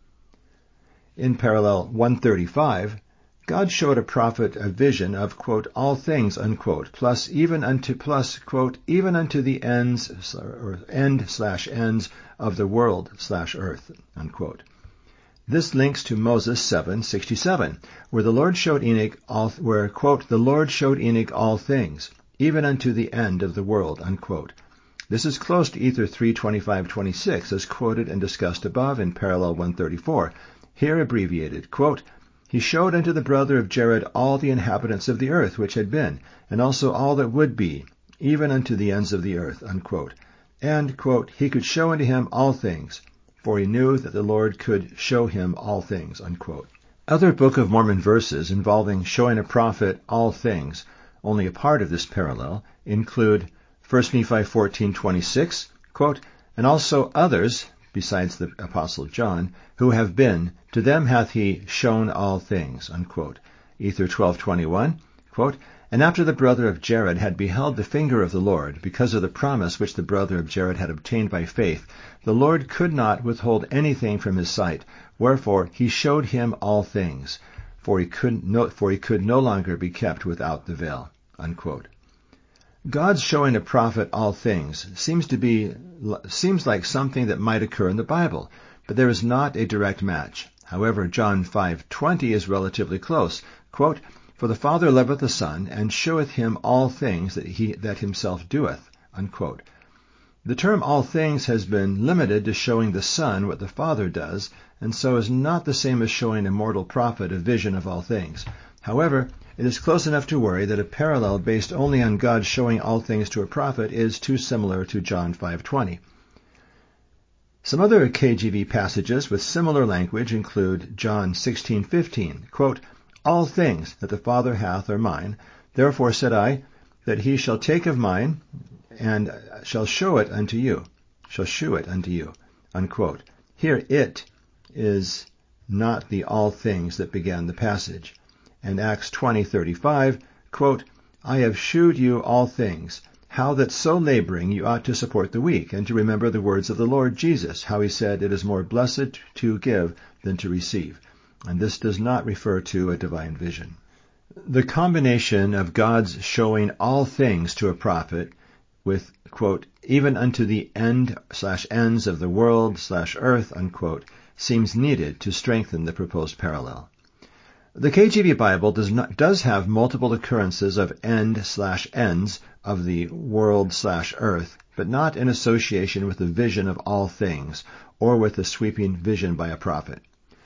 A: In parallel one thirty-five, God showed a prophet a vision of, quote, all things, unquote, plus even unto, plus, quote, even unto the ends, or end slash ends of the world slash earth, unquote. This links to Moses seven sixty-seven, where the Lord showed Enoch all, where, quote, the Lord showed Enoch all things, even unto the end of the world, unquote. This is close to Ether three twenty-five twenty-six, as quoted and discussed above in parallel one thirty-four, here abbreviated, quote, He showed unto the brother of Jared all the inhabitants of the earth which had been, and also all that would be, even unto the ends of the earth, unquote. And, quote, He could show unto him all things, for he knew that the Lord could show him all things, unquote. Other Book of Mormon verses involving showing a prophet all things, only a part of this parallel, include First Nephi fourteen twenty-six, quote, And also others, besides the Apostle John, who have been, to them hath he shown all things, unquote. Ether twelve twenty-one, quote, And after the brother of Jared had beheld the finger of the Lord, because of the promise which the brother of Jared had obtained by faith, the Lord could not withhold anything from his sight. Wherefore he showed him all things, for he could no, for he could no longer be kept without the veil." Unquote. God's showing a prophet all things seems to be seems like something that might occur in the Bible, but there is not a direct match. However, John five twenty is relatively close. Quote, "For the Father loveth the Son, and showeth him all things that he that himself doeth." Unquote. The term all things has been limited to showing the Son what the Father does, and so is not the same as showing a mortal prophet a vision of all things. However, it is close enough to worry that a parallel based only on God showing all things to a prophet is too similar to John five twenty. Some other K J V passages with similar language include John sixteen fifteen, quote, "All things that the Father hath are mine. Therefore said I, that he shall take of mine, and shall show it unto you, shall shew it unto you." Unquote. Here it is not the all things that began the passage. And Acts twenty thirty-five, quote, "I have shewed you all things, how that so laboring you ought to support the weak, and to remember the words of the Lord Jesus, how he said, it is more blessed to give than to receive." And this does not refer to a divine vision. The combination of God's showing all things to a prophet with, quote, "even unto the end slash ends of the world slash earth," unquote, seems needed to strengthen the proposed parallel. The K J V Bible does not does have multiple occurrences of end slash ends of the world slash earth, but not in association with the vision of all things, or with a sweeping vision by a prophet.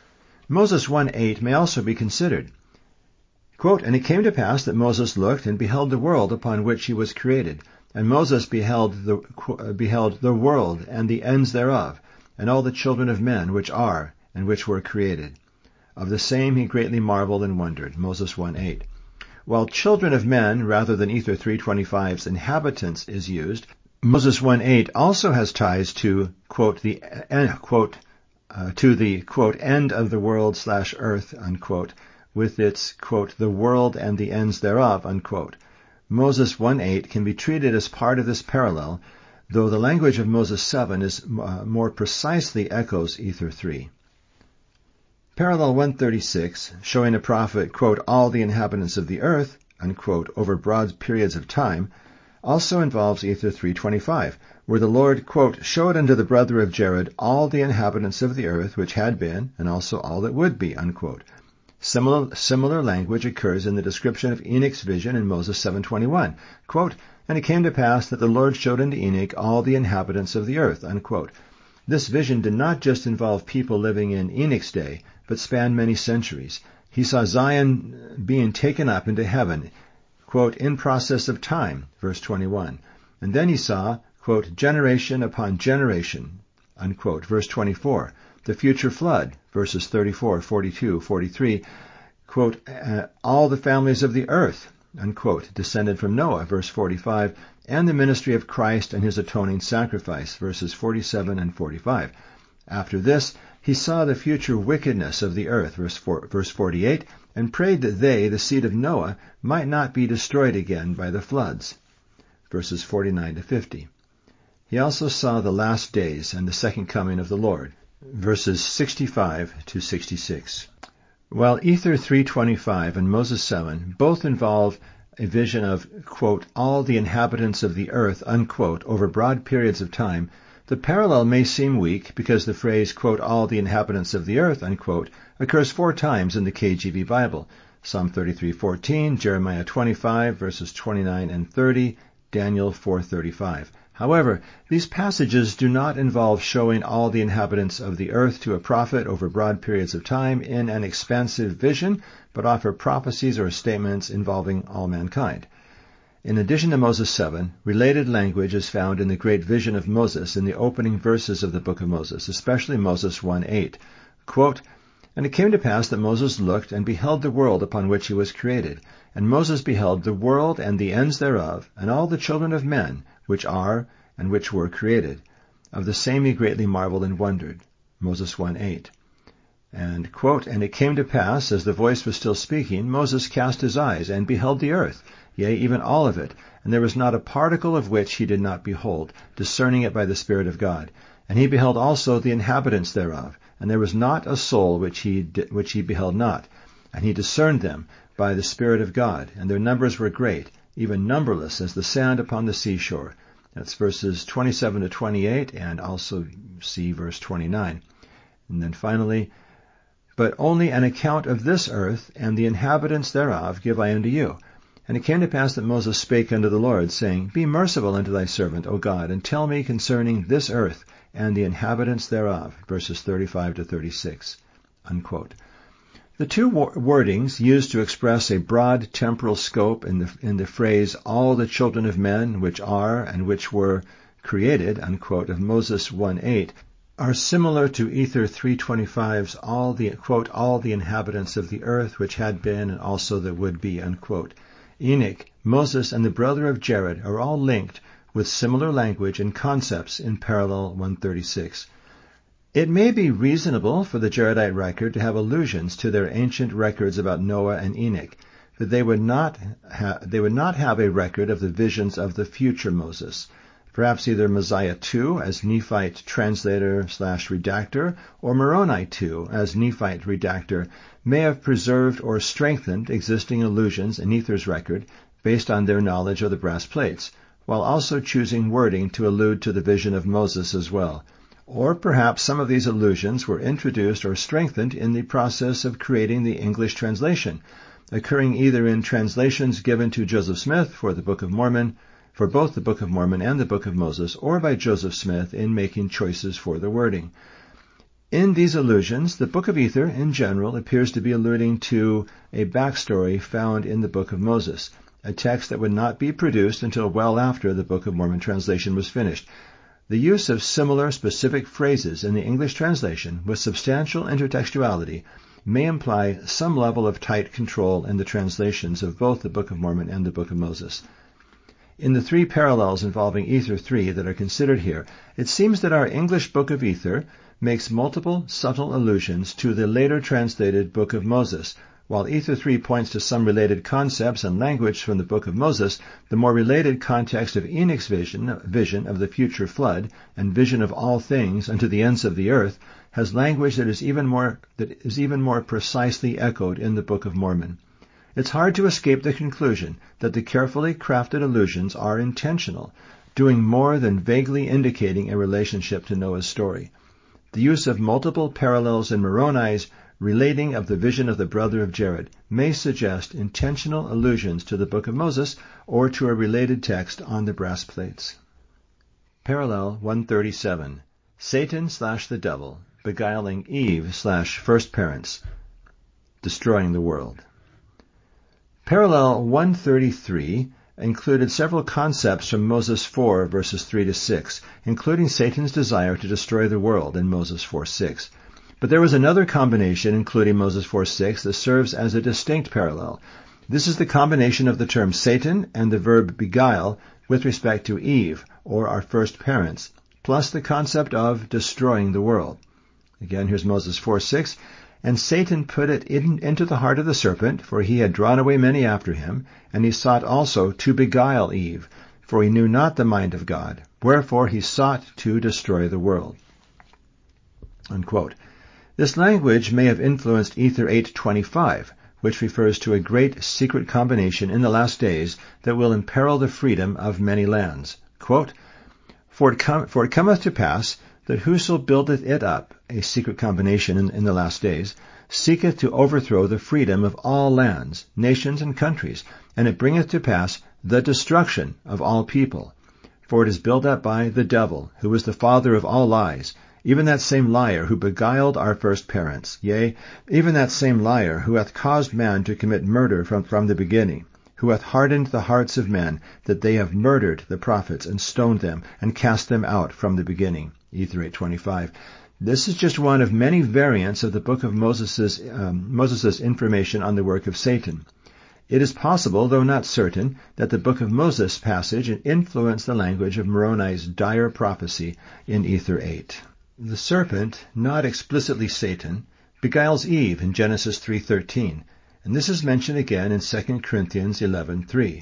A: Moses one eight may also be considered. Quote, "And it came to pass that Moses looked and beheld the world upon which he was created. And Moses beheld the, beheld the world and the ends thereof, and all the children of men which are, and which were created. Of the same he greatly marveled and wondered." Moses one eight. While children of men, rather than Ether three twenty-five's inhabitants, is used, Moses one eight also has ties to, quote, the, uh, quote, uh, to the, quote, end of the world slash earth, unquote, with its, quote, "the world and the ends thereof," unquote. Moses one eight can be treated as part of this parallel, though the language of Moses seven is uh, more precisely echoes Ether three. Parallel one thirty-six, showing a prophet, quote, "all the inhabitants of the earth," unquote, over broad periods of time, also involves Ether three twenty-five, where the Lord, quote, "showed unto the brother of Jared all the inhabitants of the earth which had been, and also all that would be," unquote. Similar, similar language occurs in the description of Enoch's vision in Moses seven twenty-one. Quote, "And it came to pass that the Lord showed unto Enoch all the inhabitants of the earth," unquote. This vision did not just involve people living in Enoch's day, but spanned many centuries. He saw Zion being taken up into heaven, quote, "in process of time," verse twenty-one. And then he saw, quote, "generation upon generation," unquote, verse twenty-four. The future flood, verses thirty-four, forty-two, forty-three, quote, uh, "all the families of the earth," unquote, descended from Noah, verse forty-five, and the ministry of Christ and his atoning sacrifice, verses forty-seven and forty-five. After this, he saw the future wickedness of the earth, verse, four, verse forty-eight, and prayed that they, the seed of Noah, might not be destroyed again by the floods, verses forty-nine to fifty. He also saw the last days and the second coming of the Lord, verses sixty-five to sixty-six. While Ether three twenty-five and Moses seven both involve a vision of, quote, "all the inhabitants of the earth," unquote, over broad periods of time, the parallel may seem weak because the phrase, quote, "all the inhabitants of the earth," unquote, occurs four times in the K J V Bible. Psalm thirty-three fourteen, Jeremiah twenty-five, verses twenty-nine and thirty, Daniel four thirty-five. However, these passages do not involve showing all the inhabitants of the earth to a prophet over broad periods of time in an expansive vision, but offer prophecies or statements involving all mankind. In addition to Moses seven, related language is found in the great vision of Moses in the opening verses of the book of Moses, especially Moses one eight. Quote, "And it came to pass that Moses looked and beheld the world upon which he was created. And Moses beheld the world and the ends thereof, and all the children of men, which are and which were created. Of the same he greatly marveled and wondered." Moses one eight. And, quote, "And it came to pass, as the voice was still speaking, Moses cast his eyes, and beheld the earth, yea, even all of it, and there was not a particle of which he did not behold, discerning it by the Spirit of God. And he beheld also the inhabitants thereof, and there was not a soul which he di- which he beheld not. And he discerned them by the Spirit of God, and their numbers were great, even numberless as the sand upon the seashore. That's verses twenty-seven to twenty-eight, and also see verse twenty-nine. And then finally, but only an account of this earth and the inhabitants thereof give I unto you. And it came to pass that Moses spake unto the Lord, saying, Be merciful unto thy servant, O God, and tell me concerning this earth and the inhabitants thereof. Verses thirty-five to thirty-six. Unquote. The two wordings used to express a broad temporal scope in the, in the phrase, all the children of men which are and which were created, unquote, of Moses one eight, are similar to Ether three twenty-five's, all the, quote, all the inhabitants of the earth which had been and also that would be, unquote. Enoch, Moses, and the brother of Jared are all linked with similar language and concepts in parallel one thirty-six. It may be reasonable for the Jaredite record to have allusions to their ancient records about Noah and Enoch, but they would not ha- they would not have a record of the visions of the future Moses. Perhaps either Mosiah two as Nephite translator slash redactor, or Moroni two as Nephite redactor may have preserved or strengthened existing allusions in Ether's record based on their knowledge of the brass plates, while also choosing wording to allude to the vision of Moses as well. Or perhaps some of these allusions were introduced or strengthened in the process of creating the English translation, occurring either in translations given to Joseph Smith for the Book of Mormon, for both the Book of Mormon and the Book of Moses, or by Joseph Smith in making choices for the wording. In these allusions, the Book of Ether, in general, appears to be alluding to a backstory found in the Book of Moses, a text that would not be produced until well after the Book of Mormon translation was finished. The use of similar specific phrases in the English translation with substantial intertextuality may imply some level of tight control in the translations of both the Book of Mormon and the Book of Moses. In the three parallels involving Ether three that are considered here, it seems that our English Book of Ether makes multiple subtle allusions to the later translated Book of Moses. While Ether three points to some related concepts and language from the Book of Moses, the more related context of Enoch's vision, vision of the future flood and vision of all things unto the ends of the earth has language that is even more that is even more precisely echoed in the Book of Mormon. It's hard to escape the conclusion that the carefully crafted allusions are intentional, doing more than vaguely indicating a relationship to Noah's story. The use of multiple parallels in Moroni's relating of the vision of the brother of Jared may suggest intentional allusions to the Book of Moses or to a related text on the brass plates. Parallel one thirty-seven. Satan slash the devil, beguiling Eve slash first parents, destroying the world. Parallel one thirty-three included several concepts from Moses four, verses three to six, including Satan's desire to destroy the world in Moses four six. But there was another combination, including Moses four six, that serves as a distinct parallel. This is the combination of the term Satan and the verb beguile with respect to Eve, or our first parents, plus the concept of destroying the world. Again, here's Moses four six. And Satan put it in, into the heart of the serpent, for he had drawn away many after him, and he sought also to beguile Eve, for he knew not the mind of God. Wherefore he sought to destroy the world. Unquote. This language may have influenced Ether eight twenty-five, which refers to a great secret combination in the last days that will imperil the freedom of many lands. Quote, for it, com- for it cometh to pass that whoso buildeth it up, a secret combination in, in the last days, seeketh to overthrow the freedom of all lands, nations, and countries, and it bringeth to pass the destruction of all people. For it is built up by the devil, who is the father of all lies, even that same liar who beguiled our first parents, yea, even that same liar who hath caused man to commit murder from, from the beginning, who hath hardened the hearts of men, that they have murdered the prophets, and stoned them, and cast them out from the beginning. Ether eight twenty-five. This is just one of many variants of the book of Moses' um, Moses' information on the work of Satan. It is possible, though not certain, that the Book of Moses passage influenced the language of Moroni's dire prophecy in Ether eight. The serpent, not explicitly Satan, beguiles Eve in Genesis three thirteen, and this is mentioned again in Second Corinthians eleven three.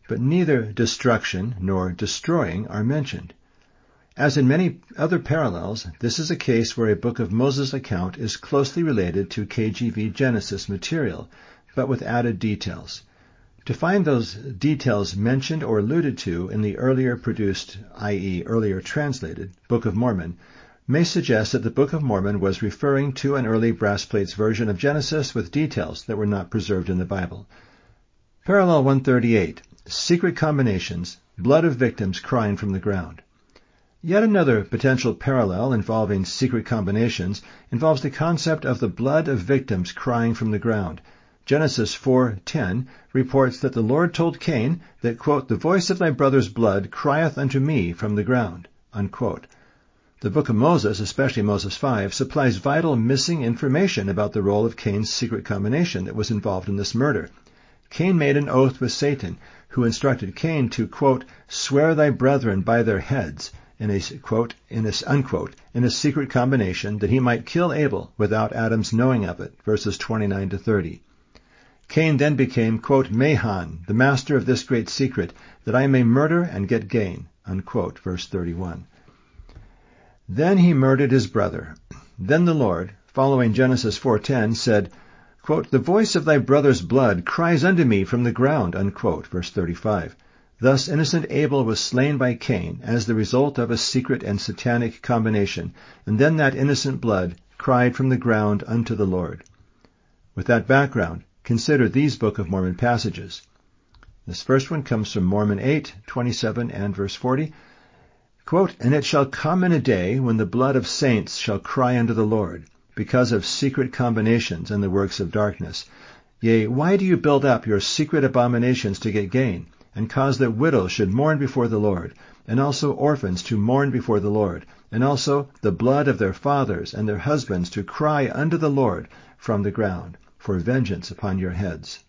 A: but neither destruction nor destroying are mentioned. As in many other parallels, this is a case where a Book of Moses account is closely related to K J V Genesis material, but with added details. To find those details mentioned or alluded to in the earlier produced, that is earlier translated, Book of Mormon, may suggest that the Book of Mormon was referring to an early brass plates version of Genesis with details that were not preserved in the Bible. Parallel one thirty-eight, Secret Combinations, Blood of Victims Crying from the Ground. Yet another potential parallel involving secret combinations involves the concept of the blood of victims crying from the ground. Genesis four ten reports that the Lord told Cain that, quote, "The voice of thy brother's blood crieth unto me from the ground," unquote. The Book of Moses, especially Moses five, supplies vital missing information about the role of Cain's secret combination that was involved in this murder. Cain made an oath with Satan, who instructed Cain to, quote, "swear thy brethren by their heads," in a, quote, in a, unquote, in a secret combination that he might kill Abel without Adam's knowing of it, verses twenty-nine to thirty. Cain then became, quote, "Mahan, the master of this great secret, that I may murder and get gain," unquote, verse thirty-one. Then he murdered his brother. Then the Lord, following Genesis four ten, said, quote, "The voice of thy brother's blood cries unto me from the ground," unquote, verse thirty-five. Thus innocent Abel was slain by Cain as the result of a secret and satanic combination, and then that innocent blood cried from the ground unto the Lord. With that background, consider these Book of Mormon passages. This first one comes from Mormon eight twenty-seven and verse forty. Quote, "And it shall come in a day when the blood of saints shall cry unto the Lord, because of secret combinations and the works of darkness. Yea, why do you build up your secret abominations to get gain, and cause that widows should mourn before the Lord, and also orphans to mourn before the Lord, and also the blood of their fathers and their husbands to cry unto the Lord from the ground, for vengeance upon your heads."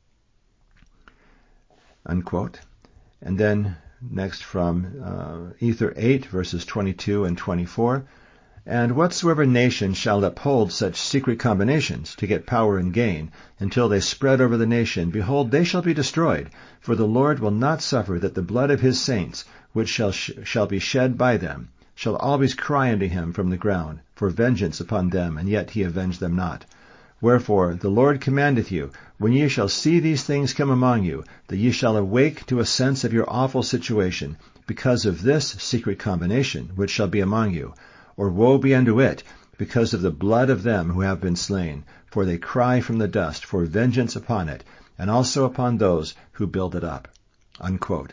A: Unquote. And then next from uh, Ether eight, verses twenty-two and twenty-four. "And whatsoever nation shall uphold such secret combinations to get power and gain, until they spread over the nation, behold, they shall be destroyed. For the Lord will not suffer that the blood of his saints, which shall sh- shall be shed by them, shall always cry unto him from the ground, for vengeance upon them, and yet he avenge them not. Wherefore the Lord commandeth you, when ye shall see these things come among you, that ye shall awake to a sense of your awful situation, because of this secret combination which shall be among you. Or woe be unto it, because of the blood of them who have been slain, for they cry from the dust for vengeance upon it, and also upon those who build it up." Unquote.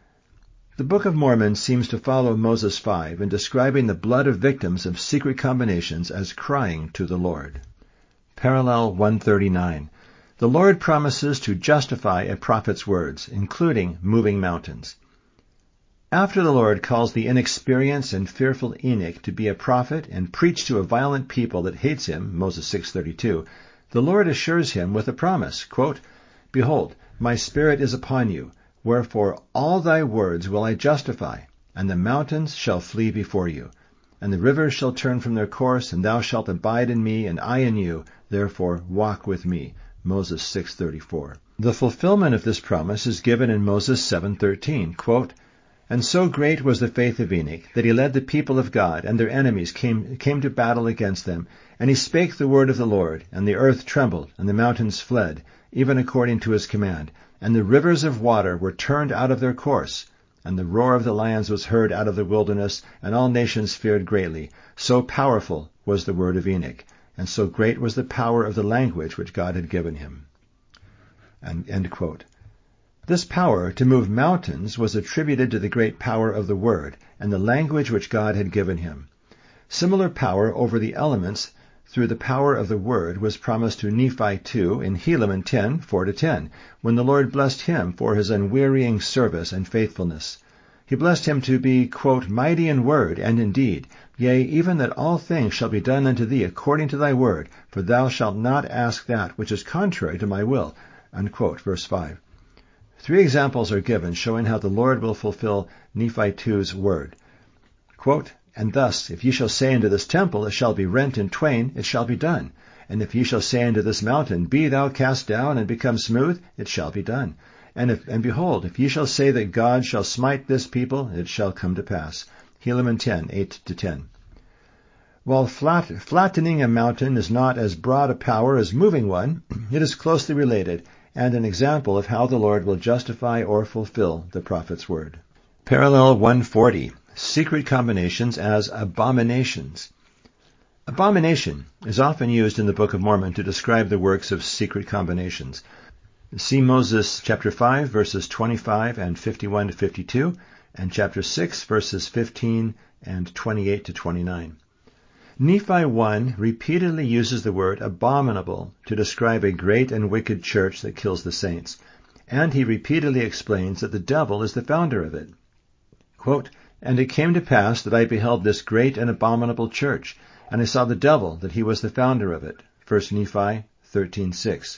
A: The Book of Mormon seems to follow Moses five in describing the blood of victims of secret combinations as crying to the Lord. Parallel one thirty-nine. The Lord promises to justify a prophet's words, including moving mountains. After the Lord calls the inexperienced and fearful Enoch to be a prophet and preach to a violent people that hates him, Moses six thirty-two, the Lord assures him with a promise, quote, "Behold, my spirit is upon you, wherefore all thy words will I justify, and the mountains shall flee before you. And the rivers shall turn from their course, and thou shalt abide in me, and I in you, therefore walk with me." Moses six thirty-four. The fulfillment of this promise is given in Moses seven thirteen, quote, "And so great was the faith of Enoch, that he led the people of God, and their enemies came, came to battle against them. And he spake the word of the Lord, and the earth trembled, and the mountains fled, even according to his command. And the rivers of water were turned out of their course. And the roar of the lions was heard out of the wilderness, and all nations feared greatly. So powerful was the word of Enoch, and so great was the power of the language which God had given him." And, end quote. This power to move mountains was attributed to the great power of the Word and the language which God had given him. Similar power over the elements through the power of the Word was promised to Nephi too in Helaman ten four to ten, when the Lord blessed him for his unwearying service and faithfulness. He blessed him to be, quote, "mighty in word and in deed, yea, even that all things shall be done unto thee according to thy word, for thou shalt not ask that which is contrary to my will," unquote, verse five. Three examples are given showing how the Lord will fulfill Nephi two's word. Quote, "And thus, if ye shall say unto this temple, it shall be rent in twain, it shall be done. And if ye shall say unto this mountain, be thou cast down and become smooth, it shall be done. And if, and behold, if ye shall say that God shall smite this people, it shall come to pass. Helaman ten, eight to ten. While flat, flattening a mountain is not as broad a power as moving one, it is closely related, and an example of how the Lord will justify or fulfill the prophet's word. Parallel one forty. Secret combinations as abominations. Abomination is often used in the Book of Mormon to describe the works of secret combinations. See Moses chapter five, verses twenty-five and fifty-one to fifty-two, and chapter six, verses fifteen and twenty-eight to twenty-nine. Nephi one repeatedly uses the word abominable to describe a great and wicked church that kills the saints, and he repeatedly explains that the devil is the founder of it. Quote, "And it came to pass that I beheld this great and abominable church, and I saw the devil, that he was the founder of it." First Nephi thirteen six.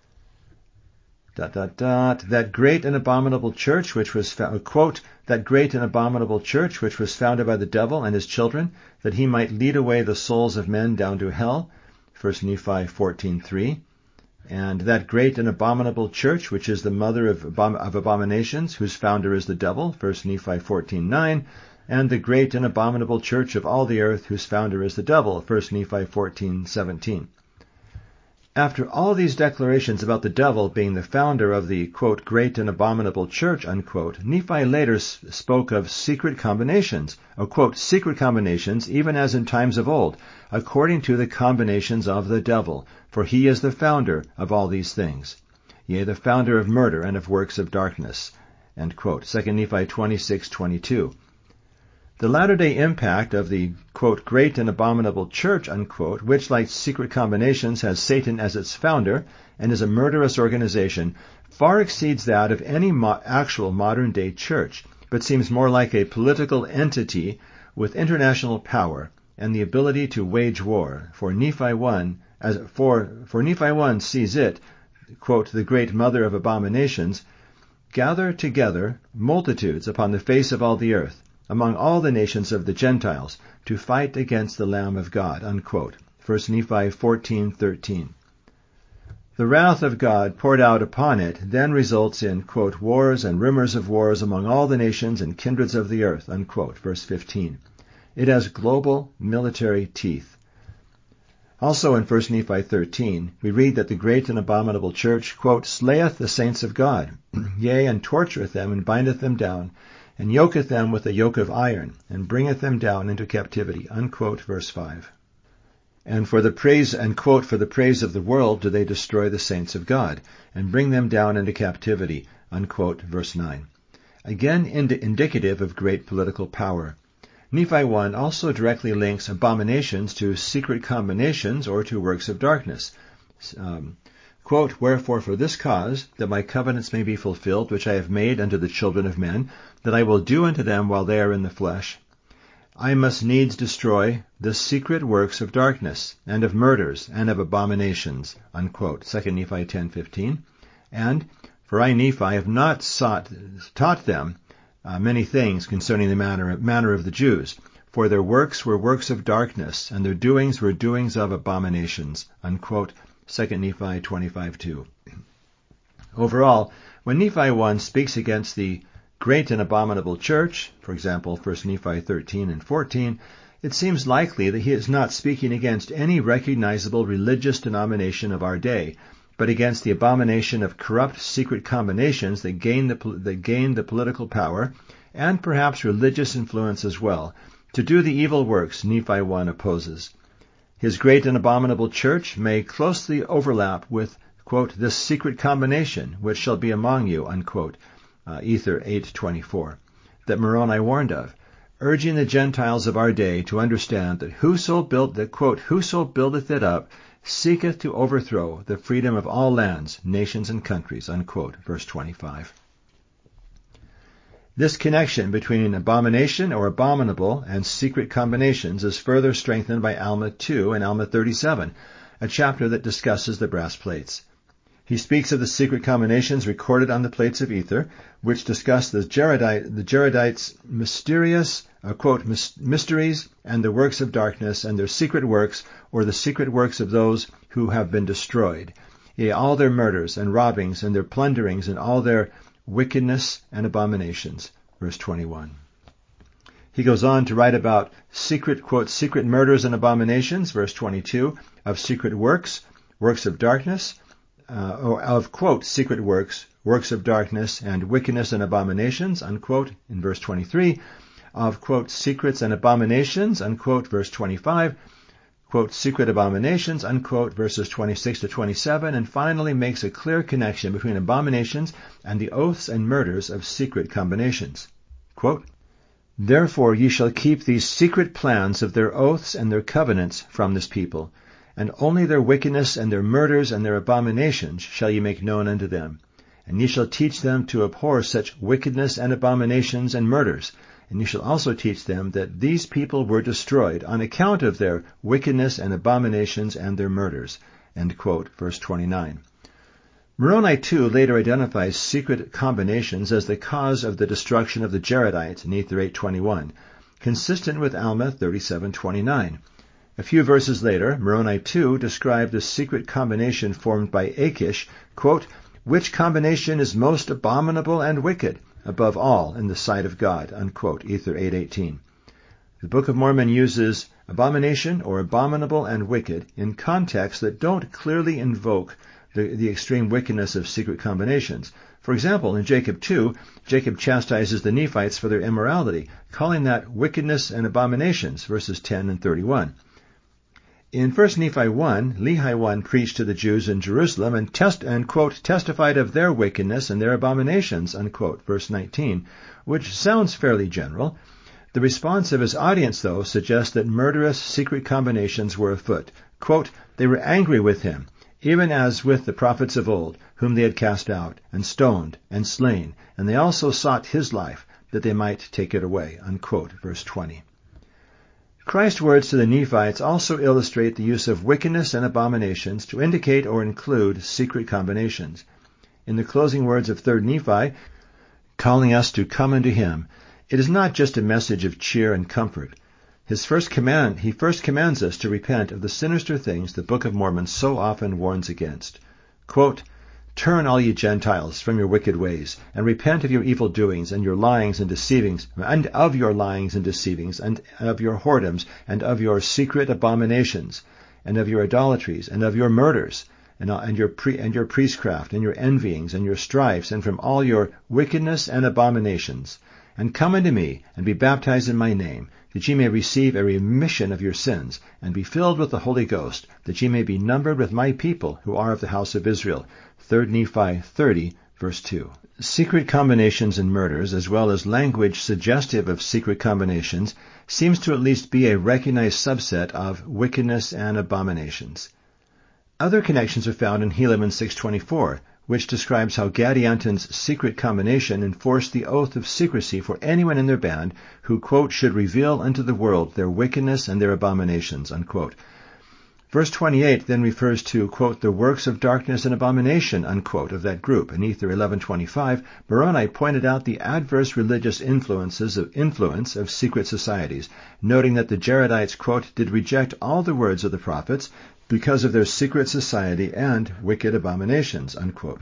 A: Dot, dot, dot. That great and abominable church which was, found, quote, "that great and abominable church which was founded by the devil and his children, that he might lead away the souls of men down to hell." First Nephi fourteen three. And that great and abominable church which is the mother of, abom- of abominations, whose founder is the devil. First Nephi fourteen nine. And the great and abominable church of all the earth, whose founder is the devil. First Nephi fourteen seventeen. After all these declarations about the devil being the founder of the, quote, "great and abominable church," unquote, Nephi later s- spoke of secret combinations, or, quote, "secret combinations, even as in times of old, according to the combinations of the devil, for he is the founder of all these things, yea, the founder of murder and of works of darkness," end quote. Second Nephi twenty-six twenty-two. The latter-day impact of the, quote, "great and abominable church," unquote, which, like secret combinations, has Satan as its founder and is a murderous organization, far exceeds that of any mo- actual modern-day church, but seems more like a political entity with international power and the ability to wage war. For Nephi one, as for for Nephi one sees it, quote, "the great mother of abominations, gather together multitudes upon the face of all the earth, among all the nations of the Gentiles, to fight against the Lamb of God," unquote. First Nephi fourteen thirteen. The wrath of God poured out upon it then results in, quote, "wars and rumors of wars among all the nations and kindreds of the earth," unquote. Verse fifteen. It has global military teeth. Also in First Nephi thirteen, we read that the great and abominable church, quote, "slayeth the saints of God, yea, and tortureth them, and bindeth them down, and yoketh them with a yoke of iron, and bringeth them down into captivity," unquote. Verse five. And for the praise, and quote, "for the praise of the world do they destroy the saints of God, and bring them down into captivity," unquote. Verse nine. Again ind- indicative of great political power. Nephi one also directly links abominations to secret combinations or to works of darkness. Um, Quote, "Wherefore for this cause, that my covenants may be fulfilled, which I have made unto the children of men, that I will do unto them while they are in the flesh, I must needs destroy the secret works of darkness, and of murders, and of abominations," unquote. Second Nephi ten fifteen. And, "For I, Nephi, have not sought, taught them uh, many things concerning the manner, manner of the Jews, for their works were works of darkness, and their doings were doings of abominations," unquote. Second Nephi twenty-five two. Overall, when Nephi one speaks against the great and abominable church, for example, First Nephi thirteen and fourteen, it seems likely that he is not speaking against any recognizable religious denomination of our day, but against the abomination of corrupt secret combinations that gain the, that gain the political power, and perhaps religious influence as well, to do the evil works Nephi one opposes. His great and abominable church may closely overlap with, quote, "this secret combination which shall be among you," unquote, uh, Ether eight twenty-four, that Moroni warned of, urging the Gentiles of our day to understand that whoso built that, quote, "whoso buildeth it up seeketh to overthrow the freedom of all lands, nations, and countries," unquote, verse twenty-five. This connection between abomination or abominable and secret combinations is further strengthened by Alma two and Alma thirty-seven, a chapter that discusses the brass plates. He speaks of the secret combinations recorded on the plates of ether, which discuss the, Jaredite, the Jaredites' mysterious, uh, quote, mysteries and the works of darkness and their secret works, or the secret works of those who have been destroyed. yea, all their murders and robbings and their plunderings and all their wickedness and abominations. Verse twenty-one. He goes on to write about secret, quote, secret murders and abominations, verse twenty-two, of secret works, works of darkness, uh, or of, quote, secret works, works of darkness and wickedness and abominations, unquote, in verse twenty-three, of, quote, secrets and abominations, unquote, verse twenty-five, quote, secret abominations, unquote, verses twenty-six to twenty-seven, and finally makes a clear connection between abominations and the oaths and murders of secret combinations. Quote, therefore ye shall keep these secret plans of their oaths and their covenants from this people, and only their wickedness and their murders and their abominations shall ye make known unto them. And ye shall teach them to abhor such wickedness and abominations and murders. And ye shall also teach them that these people were destroyed on account of their wickedness and abominations and their murders. End quote, verse twenty-nine. Moroni, too, later identifies secret combinations as the cause of the destruction of the Jaredites in Ether eight twenty-one, consistent with Alma thirty-seven twenty-nine. A few verses later, Moroni, too, described the secret combination formed by Achish, quote, which combination is most abominable and wicked, above all in the sight of God, unquote, Ether eight eighteen. The Book of Mormon uses abomination or abominable and wicked in contexts that don't clearly invoke the, the extreme wickedness of secret combinations. For example, in Jacob two, Jacob chastises the Nephites for their immorality, calling that wickedness and abominations, verses ten and thirty-one. In First Nephi one, Lehi one preached to the Jews in Jerusalem and, test, and quote, testified of their wickedness and their abominations, unquote, verse nineteen, which sounds fairly general. The response of his audience, though, suggests that murderous secret combinations were afoot. Quote, they were angry with him, even as with the prophets of old, whom they had cast out, and stoned, and slain, and they also sought his life, that they might take it away, unquote, verse twenty. Christ's words to the Nephites also illustrate the use of wickedness and abominations to indicate or include secret combinations. In the closing words of Third Nephi, calling us to come unto him, it is not just a message of cheer and comfort. His first command, he first commands us to repent of the sinister things the Book of Mormon so often warns against. Quote, turn, all ye Gentiles, from your wicked ways, and repent of your evil doings, and your lyings and deceivings, and of your lyings and deceivings, and of your whoredoms, and of your secret abominations, and of your idolatries, and of your murders, and, uh, and your pre, and your priestcraft, and your envyings, and your strifes, and from all your wickedness and abominations. And come unto me, and be baptized in my name, that ye may receive a remission of your sins, and be filled with the Holy Ghost, that ye may be numbered with my people, who are of the house of Israel. Third Nephi thirty, verse two. Secret combinations and murders, as well as language suggestive of secret combinations, seems to at least be a recognized subset of wickedness and abominations. Other connections are found in Helaman six twenty-four, which describes how Gadianton's secret combination enforced the oath of secrecy for anyone in their band who, quote, should reveal unto the world their wickedness and their abominations, unquote. Verse twenty-eight then refers to, quote, the works of darkness and abomination, unquote, of that group. In Ether eleven twenty-five, Moroni pointed out the adverse religious influences of influence of secret societies, noting that the Jaredites, quote, did reject all the words of the prophets because of their secret society and wicked abominations, unquote.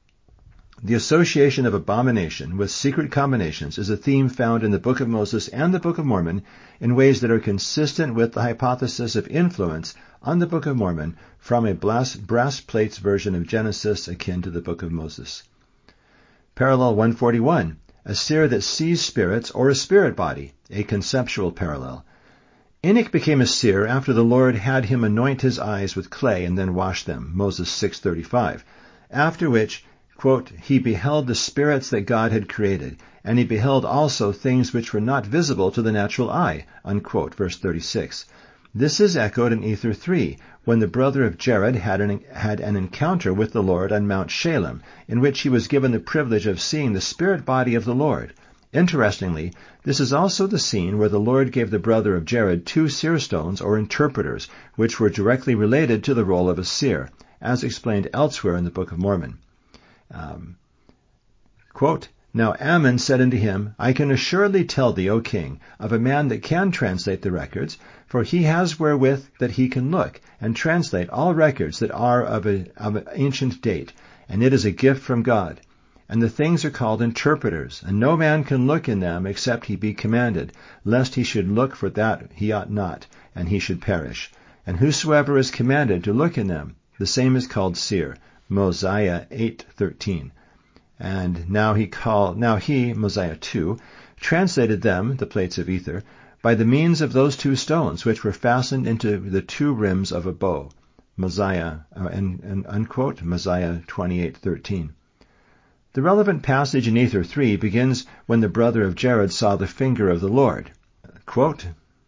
A: The association of abomination with secret combinations is a theme found in the Book of Moses and the Book of Mormon in ways that are consistent with the hypothesis of influence on the Book of Mormon from a brass, brass plates version of Genesis akin to the Book of Moses. Parallel one forty-one, a seer that sees spirits or a spirit body, a conceptual parallel. Enoch became a seer after the Lord had him anoint his eyes with clay and then wash them, Moses six thirty-five, after which, quote, he beheld the spirits that God had created, and he beheld also things which were not visible to the natural eye, unquote, verse thirty-six. This is echoed in Ether three, when the brother of Jared had an, had an encounter with the Lord on Mount Shalem, in which he was given the privilege of seeing the spirit body of the Lord. Interestingly, this is also the scene where the Lord gave the brother of Jared two seer stones or interpreters, which were directly related to the role of a seer, as explained elsewhere in the Book of Mormon. Um, quote, Now Ammon said unto him, I can assuredly tell thee, O king, of a man that can translate the records, for he has wherewith that he can look, and translate all records that are of, a, of an ancient date, and it is a gift from God. And the things are called interpreters, and no man can look in them except he be commanded, lest he should look for that he ought not, and he should perish. And whosoever is commanded to look in them, the same is called seer. Mosiah eight thirteen. And now he called, now he, Mosiah two, translated them, the plates of ether, by the means of those two stones which were fastened into the two rims of a bow. Mosiah, uh, and, and unquote, Mosiah twenty-eight thirteen. The relevant passage in Ether three begins when the brother of Jared saw the finger of the Lord. Quote,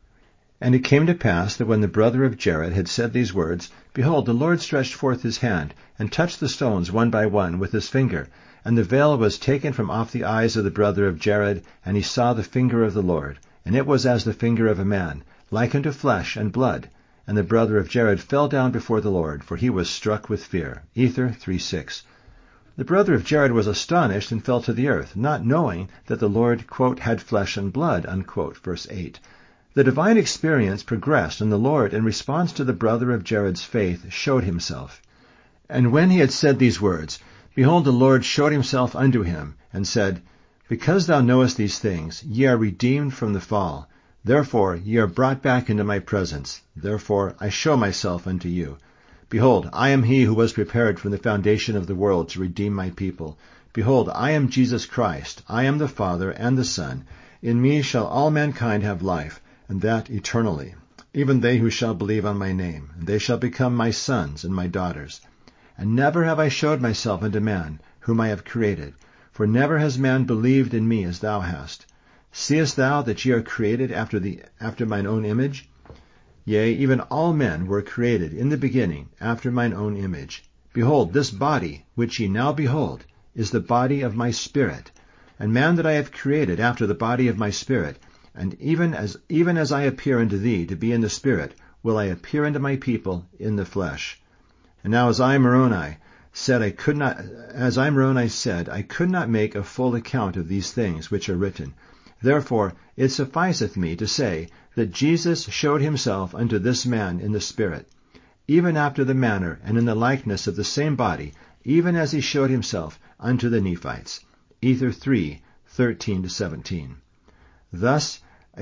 A: And it came to pass that when the brother of Jared had said these words, behold, the Lord stretched forth his hand, and touched the stones one by one with his finger. And the veil was taken from off the eyes of the brother of Jared, and he saw the finger of the Lord. And it was as the finger of a man, like unto flesh and blood. And the brother of Jared fell down before the Lord, for he was struck with fear. Ether three six. The brother of Jared was astonished and fell to the earth, not knowing that the Lord, quote, had flesh and blood, unquote, verse eight. The divine experience progressed, and the Lord, in response to the brother of Jared's faith, showed himself. And when he had said these words, behold, the Lord showed himself unto him, and said, Because thou knowest these things, ye are redeemed from the fall. Therefore ye are brought back into my presence. Therefore I show myself unto you. Behold, I am he who was prepared from the foundation of the world to redeem my people. Behold, I am Jesus Christ. I am the Father and the Son. In me shall all mankind have life, and that eternally, even they who shall believe on my name. And they shall become my sons and my daughters. And never have I showed myself unto man, whom I have created. For never has man believed in me as thou hast. Seest thou that ye are created after the after mine own image? Yea, even all men were created in the beginning after mine own image. Behold, this body, which ye now behold, is the body of my spirit. And man that I have created after the body of my spirit, and even as even as I appear unto thee to be in the spirit, will I appear unto my people in the flesh. And now as I, Moroni, said I could not, as I, Moroni, said, I could not make a full account of these things which are written. Therefore it sufficeth me to say that Jesus showed himself unto this man in the Spirit, even after the manner and in the likeness of the same body, even as he showed himself unto the Nephites. Ether three thirteen to seventeen. Thus,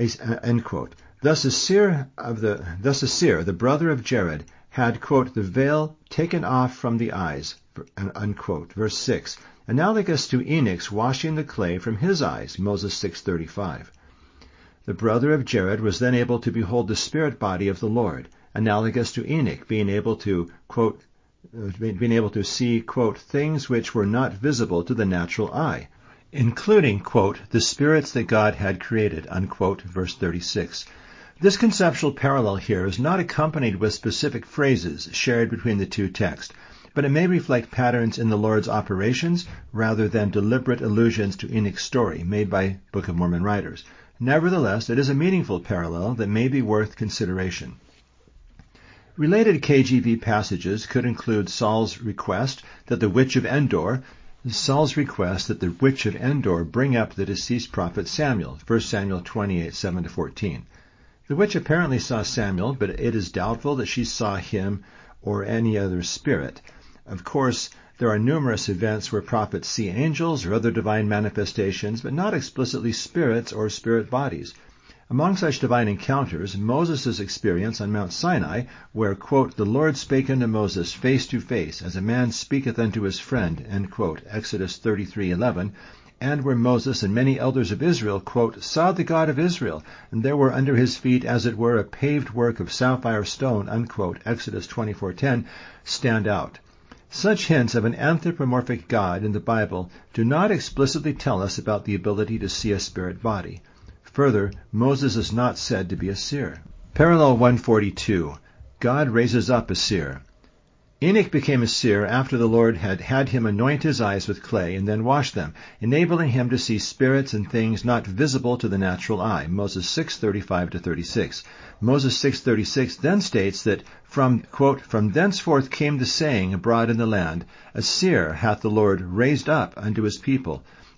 A: end quote. Thus a seer of the thus a seer, the brother of Jared, had, quote, the veil taken off from the eyes, unquote. Verse six, analogous to Enoch's washing the clay from his eyes, Moses six thirty-five. The brother of Jared was then able to behold the spirit body of the Lord, analogous to Enoch being able to, quote, being able to see, quote, things which were not visible to the natural eye, including, quote, the spirits that God had created, unquote, verse thirty-six. This conceptual parallel here is not accompanied with specific phrases shared between the two texts, but it may reflect patterns in the Lord's operations rather than deliberate allusions to Enoch's story made by Book of Mormon writers. Nevertheless, it is a meaningful parallel that may be worth consideration. Related K J V passages could include Saul's request that the witch of Endor, Saul's request that the witch of Endor bring up the deceased prophet Samuel, First Samuel twenty-eight, seven to fourteen. The witch apparently saw Samuel, but it is doubtful that she saw him or any other spirit. Of course, there are numerous events where prophets see angels or other divine manifestations, but not explicitly spirits or spirit bodies. Among such divine encounters, Moses' experience on Mount Sinai, where, quote, the Lord spake unto Moses face to face, as a man speaketh unto his friend, end quote, Exodus thirty-three eleven, and where Moses and many elders of Israel, quote, saw the God of Israel, and there were under his feet, as it were, a paved work of sapphire stone, unquote, Exodus twenty-four ten, stand out. Such hints of an anthropomorphic God in the Bible do not explicitly tell us about the ability to see a spirit body. Further, Moses is not said to be a seer. Parallel one forty-two. God raises up a seer. Enoch became a seer after the Lord had had him anoint his eyes with clay and then wash them, enabling him to see spirits and things not visible to the natural eye. Moses six thirty-five to thirty-six. Moses six thirty-six then states that from, quote, from thenceforth came the saying abroad in the land, a seer hath the Lord raised up unto his people,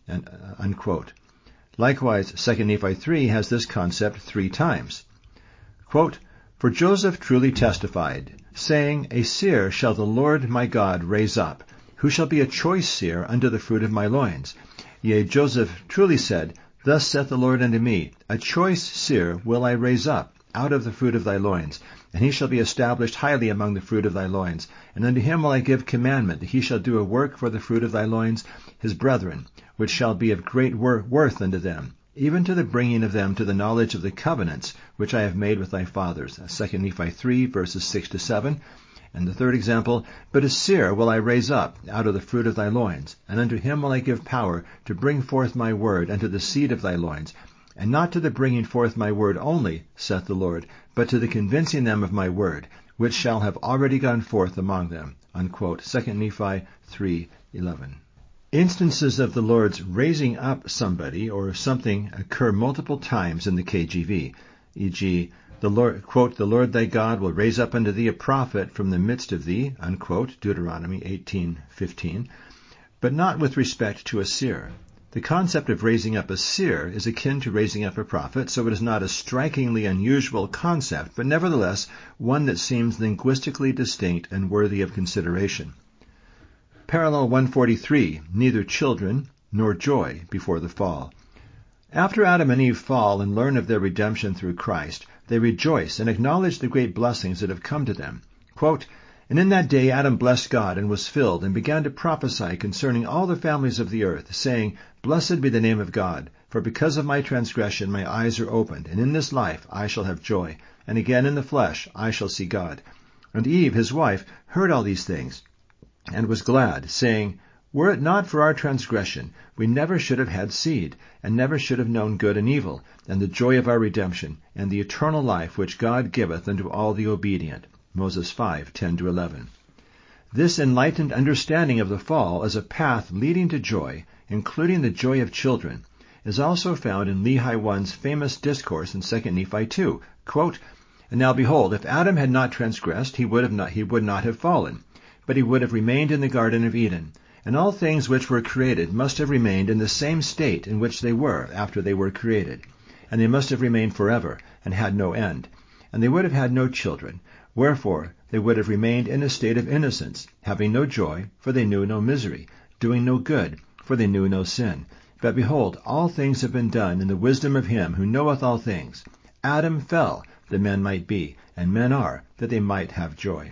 A: and, uh, unquote. Likewise, Second Nephi three has this concept three times. Quote, For Joseph truly testified, saying, A seer shall the Lord my God raise up, who shall be a choice seer unto the fruit of my loins. Yea, Joseph truly said, Thus saith the Lord unto me, A choice seer will I raise up out of the fruit of thy loins, and he shall be established highly among the fruit of thy loins. And unto him will I give commandment, that he shall do a work for the fruit of thy loins, his brethren, which shall be of great wor- worth unto them, even to the bringing of them to the knowledge of the covenants which I have made with thy fathers. Second Nephi three, verses six to seven. And the third example, But a seer will I raise up out of the fruit of thy loins, and unto him will I give power to bring forth my word unto the seed of thy loins, and not to the bringing forth my word only, saith the Lord, but to the convincing them of my word, which shall have already gone forth among them. Unquote. Second Nephi three eleven. Instances of the Lord's raising up somebody or something occur multiple times in the K J V, for example, the Lord, quote, The Lord thy God will raise up unto thee a prophet from the midst of thee, unquote, Deuteronomy eighteen fifteen, but not with respect to a seer. The concept of raising up a seer is akin to raising up a prophet, so it is not a strikingly unusual concept, but nevertheless one that seems linguistically distinct and worthy of consideration. Parallel one forty-three, neither children nor joy before the fall. After Adam and Eve fall and learn of their redemption through Christ, they rejoice and acknowledge the great blessings that have come to them. Quote, And in that day Adam blessed God and was filled, and began to prophesy concerning all the families of the earth, saying, Blessed be the name of God, for because of my transgression my eyes are opened, and in this life I shall have joy, and again in the flesh I shall see God. And Eve, his wife, heard all these things, and was glad, saying, Were it not for our transgression, we never should have had seed, and never should have known good and evil, and the joy of our redemption, and the eternal life which God giveth unto all the obedient. Moses five ten to eleven. This enlightened understanding of the fall as a path leading to joy, including the joy of children, is also found in Lehi one's famous discourse in Second Nephi two. Quote, And now behold, if Adam had not transgressed, he would have not, he would not have fallen, but he would have remained in the Garden of Eden. And all things which were created must have remained in the same state in which they were after they were created. And they must have remained forever, and had no end. And they would have had no children. Wherefore they would have remained in a state of innocence, having no joy, for they knew no misery, doing no good, for they knew no sin. But behold, all things have been done in the wisdom of him who knoweth all things. Adam fell, that men might be, and men are, that they might have joy.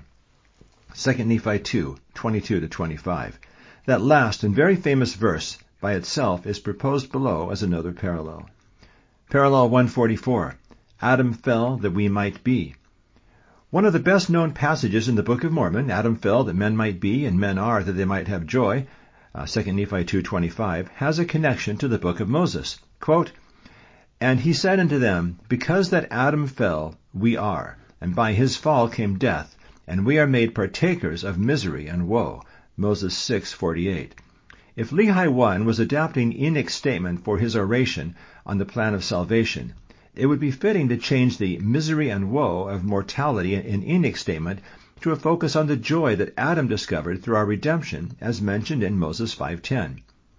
A: Second Nephi two twenty-two to twenty-five. That last and very famous verse by itself is proposed below as another parallel. Parallel one forty-four. Adam fell that we might be. One of the best-known passages in the Book of Mormon, Adam fell that men might be, and men are that they might have joy, uh, Second Nephi two twenty-five, has a connection to the Book of Moses. Quote, And he said unto them, Because that Adam fell, we are, and by his fall came death, and we are made partakers of misery and woe. Moses six forty-eight. If Lehi one was adapting Enoch's statement for his oration on the plan of salvation, it would be fitting to change the misery and woe of mortality in Enoch's statement to a focus on the joy that Adam discovered through our redemption, as mentioned in Moses five ten.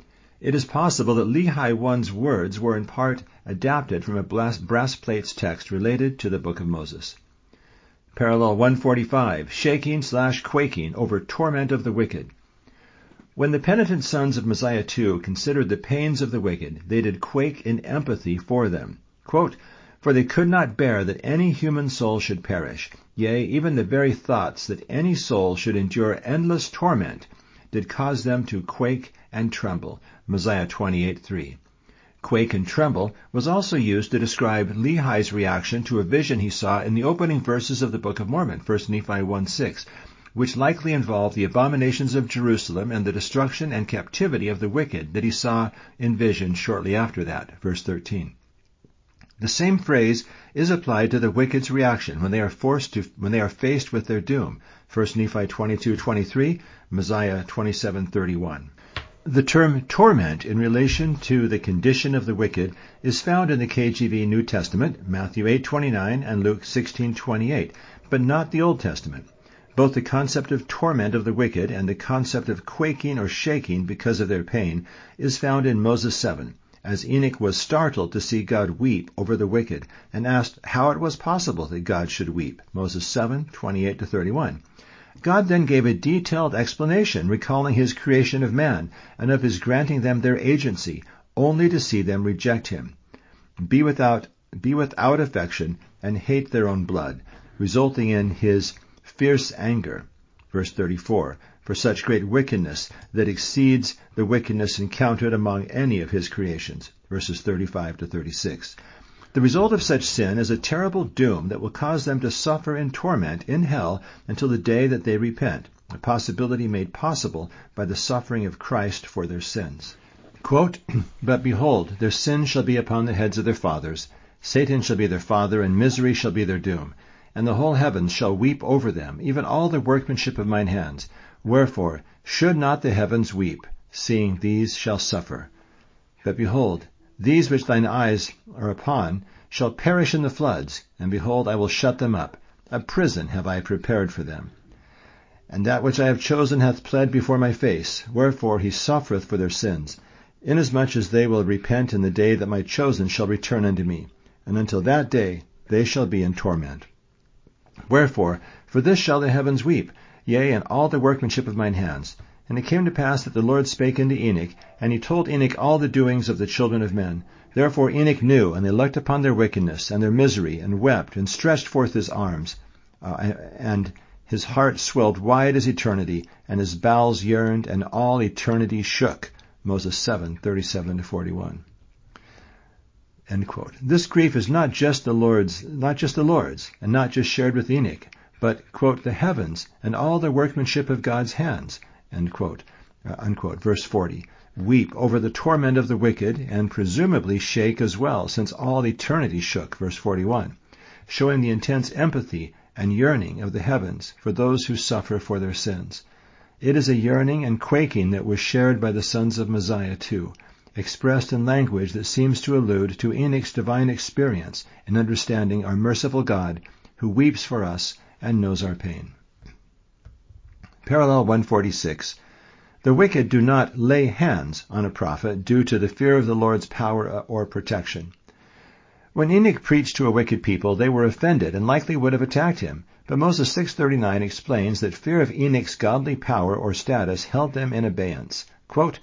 A: It is possible that Lehi one's words were in part adapted from a brass plates text related to the Book of Moses. Parallel one forty-five, shaking slash quaking over torment of the wicked. When the penitent sons of Mosiah the Second considered the pains of the wicked, they did quake in empathy for them. Quote, For they could not bear that any human soul should perish, yea, even the very thoughts that any soul should endure endless torment did cause them to quake and tremble. Mosiah twenty-eight three. Quake and tremble was also used to describe Lehi's reaction to a vision he saw in the opening verses of the Book of Mormon, First Nephi one six, which likely involved the abominations of Jerusalem and the destruction and captivity of the wicked that he saw in vision shortly after that, verse thirteen. The same phrase is applied to the wicked's reaction when they are forced to when they are faced with their doom, First Nephi twenty-two twenty-three, Mosiah twenty-seven thirty-one. The term torment in relation to the condition of the wicked is found in the K J V New Testament, Matthew eight twenty-nine and Luke sixteen twenty-eight, but not the Old Testament. Both the concept of torment of the wicked and the concept of quaking or shaking because of their pain is found in Moses seven, as Enoch was startled to see God weep over the wicked and asked how it was possible that God should weep. Moses seven, twenty-eight to thirty-one. God then gave a detailed explanation recalling his creation of man and of his granting them their agency, only to see them reject him, be without, be without affection, and hate their own blood, resulting in his fierce anger. Verse thirty-four, for such great wickedness that exceeds the wickedness encountered among any of his creations. Verses thirty-five to thirty-six. The result of such sin is a terrible doom that will cause them to suffer in torment in hell until the day that they repent, a possibility made possible by the suffering of Christ for their sins. Quote, but behold, their sin shall be upon the heads of their fathers, Satan shall be their father, and misery shall be their doom. And the whole heavens shall weep over them, even all the workmanship of mine hands. Wherefore should not the heavens weep, seeing these shall suffer? But behold, these which thine eyes are upon shall perish in the floods, and behold, I will shut them up. A prison have I prepared for them. And that which I have chosen hath pled before my face, wherefore he suffereth for their sins, inasmuch as they will repent in the day that my chosen shall return unto me, and until that day they shall be in torment. Wherefore, for this shall the heavens weep, yea, and all the workmanship of mine hands. And it came to pass that the Lord spake unto Enoch, and he told Enoch all the doings of the children of men. Therefore Enoch knew, and they looked upon their wickedness and their misery, and wept, and stretched forth his arms. Uh, and his heart swelled wide as eternity, and his bowels yearned, and all eternity shook. Moses seven, thirty-seven to forty-one. End quote. This grief is not just the Lord's, not just the Lord's, and not just shared with Enoch, but, quote, the heavens and all the workmanship of God's hands. End quote. Uh, unquote. Verse forty. Weep over the torment of the wicked, and presumably shake as well, since all eternity shook. Verse forty-one. Showing the intense empathy and yearning of the heavens for those who suffer for their sins. It is a yearning and quaking that was shared by the sons of Messiah too, expressed in language that seems to allude to Enoch's divine experience in understanding our merciful God, who weeps for us and knows our pain. Parallel one forty-six. The wicked do not lay hands on a prophet due to the fear of the Lord's power or protection. When Enoch preached to a wicked people, they were offended and likely would have attacked him. But Moses six thirty-nine explains that fear of Enoch's godly power or status held them in abeyance. Quote,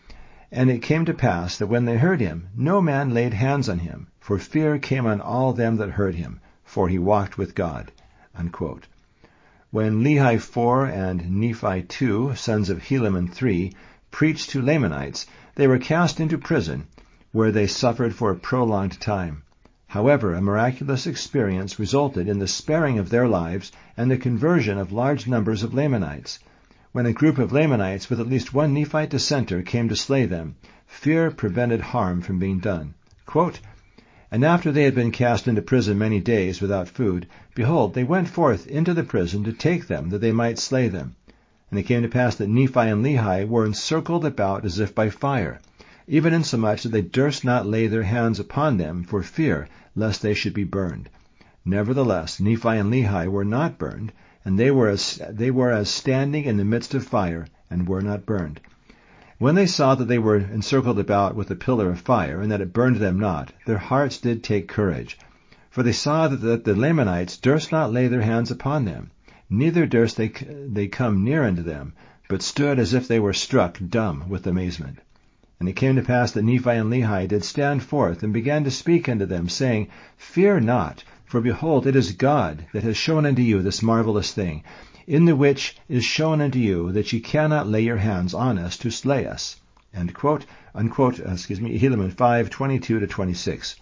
A: and it came to pass that when they heard him, no man laid hands on him, for fear came on all them that heard him, for he walked with God. Unquote. When Lehi four and Nephi two, sons of Helaman three, preached to Lamanites, they were cast into prison, where they suffered for a prolonged time. However, a miraculous experience resulted in the sparing of their lives and the conversion of large numbers of Lamanites. When a group of Lamanites with at least one Nephite dissenter came to slay them, fear prevented harm from being done. Quote, and after they had been cast into prison many days without food, behold, they went forth into the prison to take them, that they might slay them. And it came to pass that Nephi and Lehi were encircled about as if by fire, even insomuch that they durst not lay their hands upon them for fear lest they should be burned. Nevertheless, Nephi and Lehi were not burned, and they were as they were as standing in the midst of fire, and were not burned. When they saw that they were encircled about with a pillar of fire, and that it burned them not, their hearts did take courage. For they saw that the, the Lamanites durst not lay their hands upon them, neither durst they, they come near unto them, but stood as if they were struck dumb with amazement. And it came to pass that Nephi and Lehi did stand forth, and began to speak unto them, saying, Fear not, for behold, it is God that has shown unto you this marvelous thing, in the which is shown unto you that ye cannot lay your hands on us to slay us. End quote, unquote, uh, excuse me, Helaman five, twenty-two to twenty-six.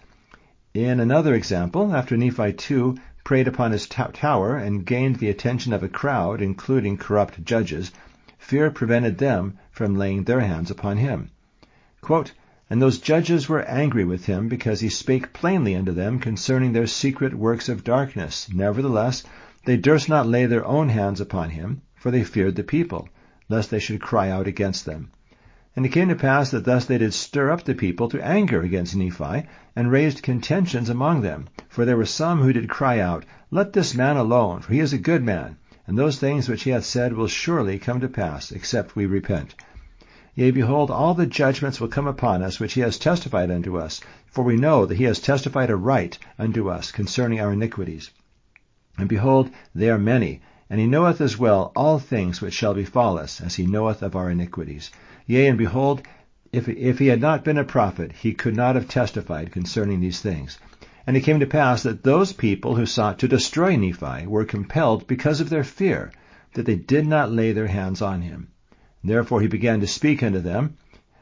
A: In another example, after Nephi too prayed upon his t- tower and gained the attention of a crowd, including corrupt judges, fear prevented them from laying their hands upon him. Quote, and those judges were angry with him, because he spake plainly unto them concerning their secret works of darkness. Nevertheless, they durst not lay their own hands upon him, for they feared the people, lest they should cry out against them. And it came to pass that thus they did stir up the people to anger against Nephi, and raised contentions among them. For there were some who did cry out, Let this man alone, for he is a good man. and those things which he hath said will surely come to pass, except we repent. Yea, behold, all the judgments will come upon us which he has testified unto us, for we know that he has testified aright unto us concerning our iniquities. And behold, they are many, and he knoweth as well all things which shall befall us, as he knoweth of our iniquities. Yea, and behold, if, if he had not been a prophet, he could not have testified concerning these things. And it came to pass that those people who sought to destroy Nephi were compelled, because of their fear, that they did not lay their hands on him. Therefore he began to speak unto them.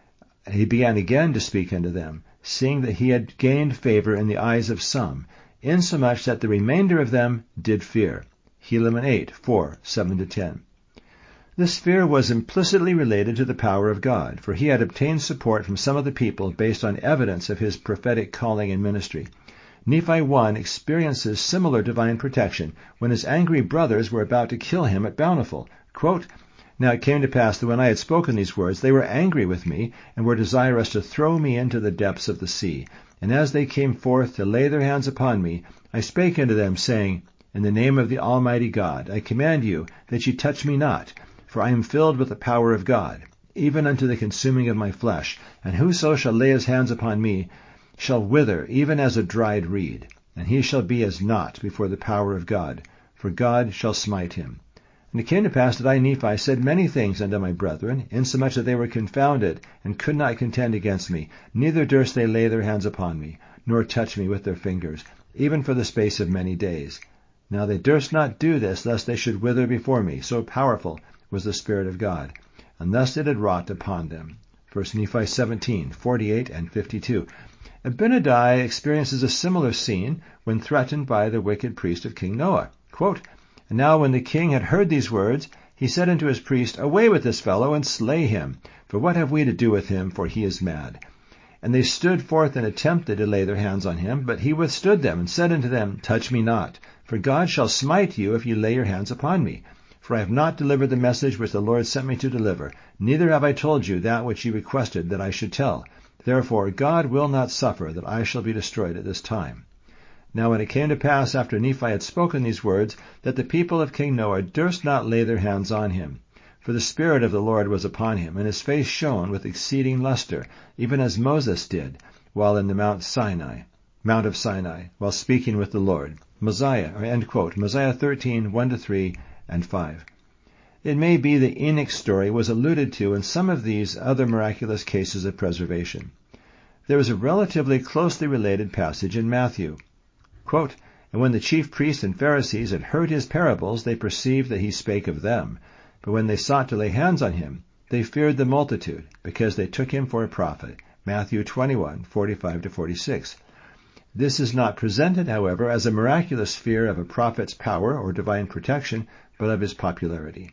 A: He began again to speak unto them, seeing that he had gained favor in the eyes of some, insomuch that the remainder of them did fear. Helaman eight, four, seven to ten. This fear was implicitly related to the power of God, for he had obtained support from some of the people based on evidence of his prophetic calling and ministry. Nephi one experiences similar divine protection when his angry brothers were about to kill him at Bountiful. Quote, Now it came to pass that when I had spoken these words, they were angry with me, and were desirous to throw me into the depths of the sea. And as they came forth to lay their hands upon me, I spake unto them, saying, In the name of the Almighty God, I command you that ye touch me not, for I am filled with the power of God, even unto the consuming of my flesh. And whoso shall lay his hands upon me shall wither even as a dried reed, and he shall be as naught before the power of God, for God shall smite him. And it came to pass that I, Nephi, said many things unto my brethren, insomuch that they were confounded, and could not contend against me, neither durst they lay their hands upon me, nor touch me with their fingers, even for the space of many days. Now they durst not do this, lest they should wither before me, so powerful was the Spirit of God. And thus it had wrought upon them. First Nephi seventeen, forty-eight and fifty-two. Abinadi experiences a similar scene when threatened by the wicked priest of King Noah. Quote, And now when the king had heard these words, he said unto his priest, Away with this fellow, and slay him. For what have we to do with him? For he is mad. And they stood forth and attempted to lay their hands on him, but he withstood them, and said unto them, Touch me not, for God shall smite you if you lay your hands upon me. For I have not delivered the message which the Lord sent me to deliver, neither have I told you that which ye requested that I should tell. Therefore God will not suffer that I shall be destroyed at this time. Now when it came to pass after Nephi had spoken these words, that the people of King Noah durst not lay their hands on him. For the Spirit of the Lord was upon him, and his face shone with exceeding luster, even as Moses did, while in the Mount Sinai, Mount of Sinai, while speaking with the Lord. Mosiah, or end quote, Mosiah thirteen, one to three and five. It may be the Enoch story was alluded to in some of these other miraculous cases of preservation. There is a relatively closely related passage in Matthew. Quote, And when the chief priests and Pharisees had heard his parables, they perceived that he spake of them. But when they sought to lay hands on him, they feared the multitude, because they took him for a prophet. Matthew twenty-one, forty-five to forty-six. This is not presented, however, as a miraculous fear of a prophet's power or divine protection, but of his popularity.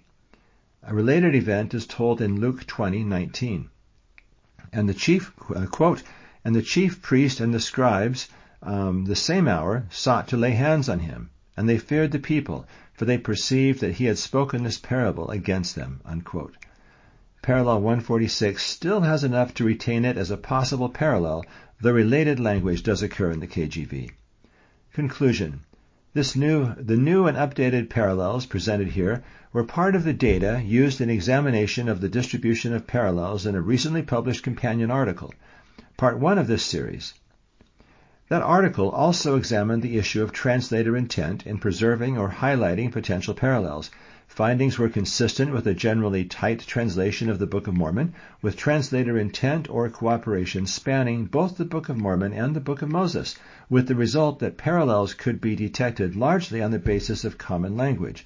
A: A related event is told in Luke twenty, nineteen. And the chief, uh, quote, And the chief priest and the scribes, um, the same hour, sought to lay hands on him. And they feared the people, for they perceived that he had spoken this parable against them, unquote. Parallel one forty-six still has enough to retain it as a possible parallel, though related language does occur in the K J V. Conclusion. This new, the new and updated parallels presented here were part of the data used in examination of the distribution of parallels in a recently published companion article, part one of this series. That article also examined the issue of translator intent in preserving or highlighting potential parallels. Findings were consistent with a generally tight translation of the Book of Mormon, with translator intent or cooperation spanning both the Book of Mormon and the Book of Moses, with the result that parallels could be detected largely on the basis of common language.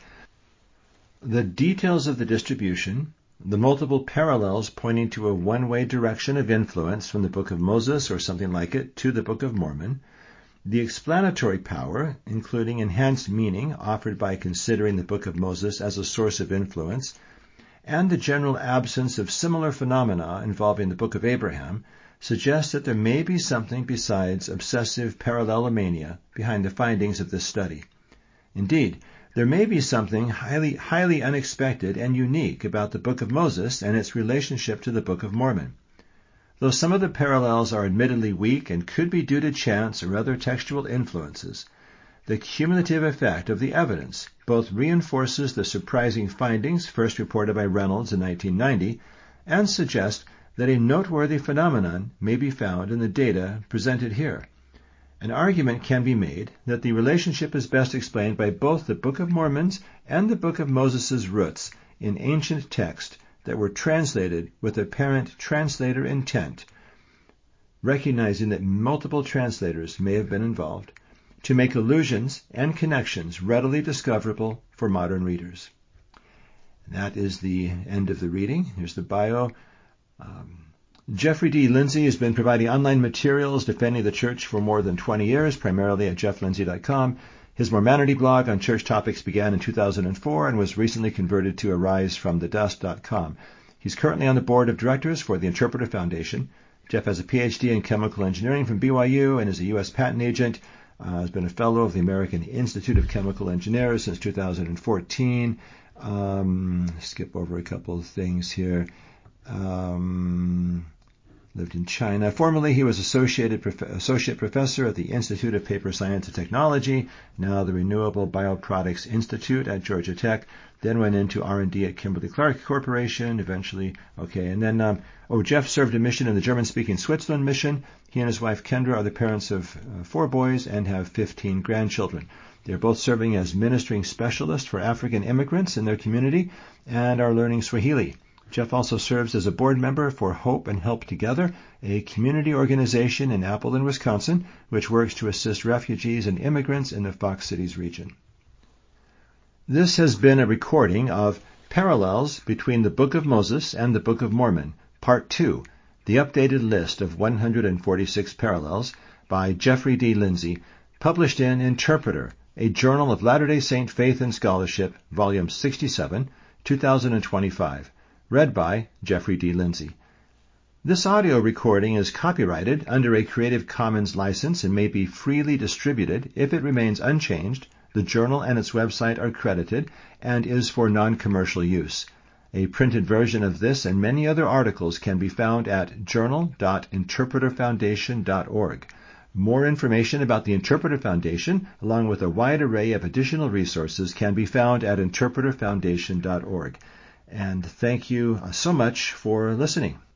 A: The details of the distribution, the multiple parallels pointing to a one-way direction of influence from the Book of Moses or something like it to the Book of Mormon, the explanatory power, including enhanced meaning offered by considering the Book of Moses as a source of influence, and the general absence of similar phenomena involving the Book of Abraham, suggest that there may be something besides obsessive parallelomania behind the findings of this study. Indeed, there may be something highly, highly unexpected and unique about the Book of Moses and its relationship to the Book of Mormon. Though some of the parallels are admittedly weak and could be due to chance or other textual influences, the cumulative effect of the evidence both reinforces the surprising findings first reported by Reynolds in nineteen ninety and suggests that a noteworthy phenomenon may be found in the data presented here. An argument can be made that the relationship is best explained by both the Book of Mormon and the Book of Moses' roots in ancient text that were translated with apparent translator intent, recognizing that multiple translators may have been involved, to make allusions and connections readily discoverable for modern readers. And that is the end of the reading. Here's the bio. Um, Jeffrey D. Lindsay has been providing online materials defending the church for more than twenty years, primarily at jeff lindsay dot com. His Mormonity blog on church topics began in two thousand four and was recently converted to arise from the dust dot com. He's currently on the board of directors for the Interpreter Foundation. Jeff has a P H D in chemical engineering from B Y U and is a U S patent agent. Uh, has been a fellow of the American Institute of Chemical Engineers since two thousand fourteen. Um, skip over a couple of things here. Um, lived in China. Formerly, he was associated prof- associate professor at the Institute of Paper Science and Technology, now the Renewable Bioproducts Institute at Georgia Tech. Then went into R and D at Kimberly-Clark Corporation, eventually. Okay, and then, um, oh, Jeff served a mission in the German-speaking Switzerland mission. He and his wife Kendra are the parents of uh, four boys and have fifteen grandchildren. They're both serving as ministering specialists for African immigrants in their community and are learning Swahili. Jeff also serves as a board member for Hope and Help Together, a community organization in Appleton, Wisconsin, which works to assist refugees and immigrants in the Fox Cities region. This has been a recording of Parallels Between the Book of Moses and the Book of Mormon, Part two, the updated list of one hundred forty-six parallels by Jeffrey D. Lindsay, published in Interpreter, a Journal of Latter-day Saint Faith and Scholarship, Volume sixty-seven, two thousand twenty-five. Read by Jeffrey D. Lindsay. This audio recording is copyrighted under a Creative Commons license and may be freely distributed if it remains unchanged. The journal and its website are credited and is for non-commercial use. A printed version of this and many other articles can be found at journal dot interpreter foundation dot org. More information about the Interpreter Foundation, along with a wide array of additional resources, can be found at interpreter foundation dot org. And thank you so much for listening.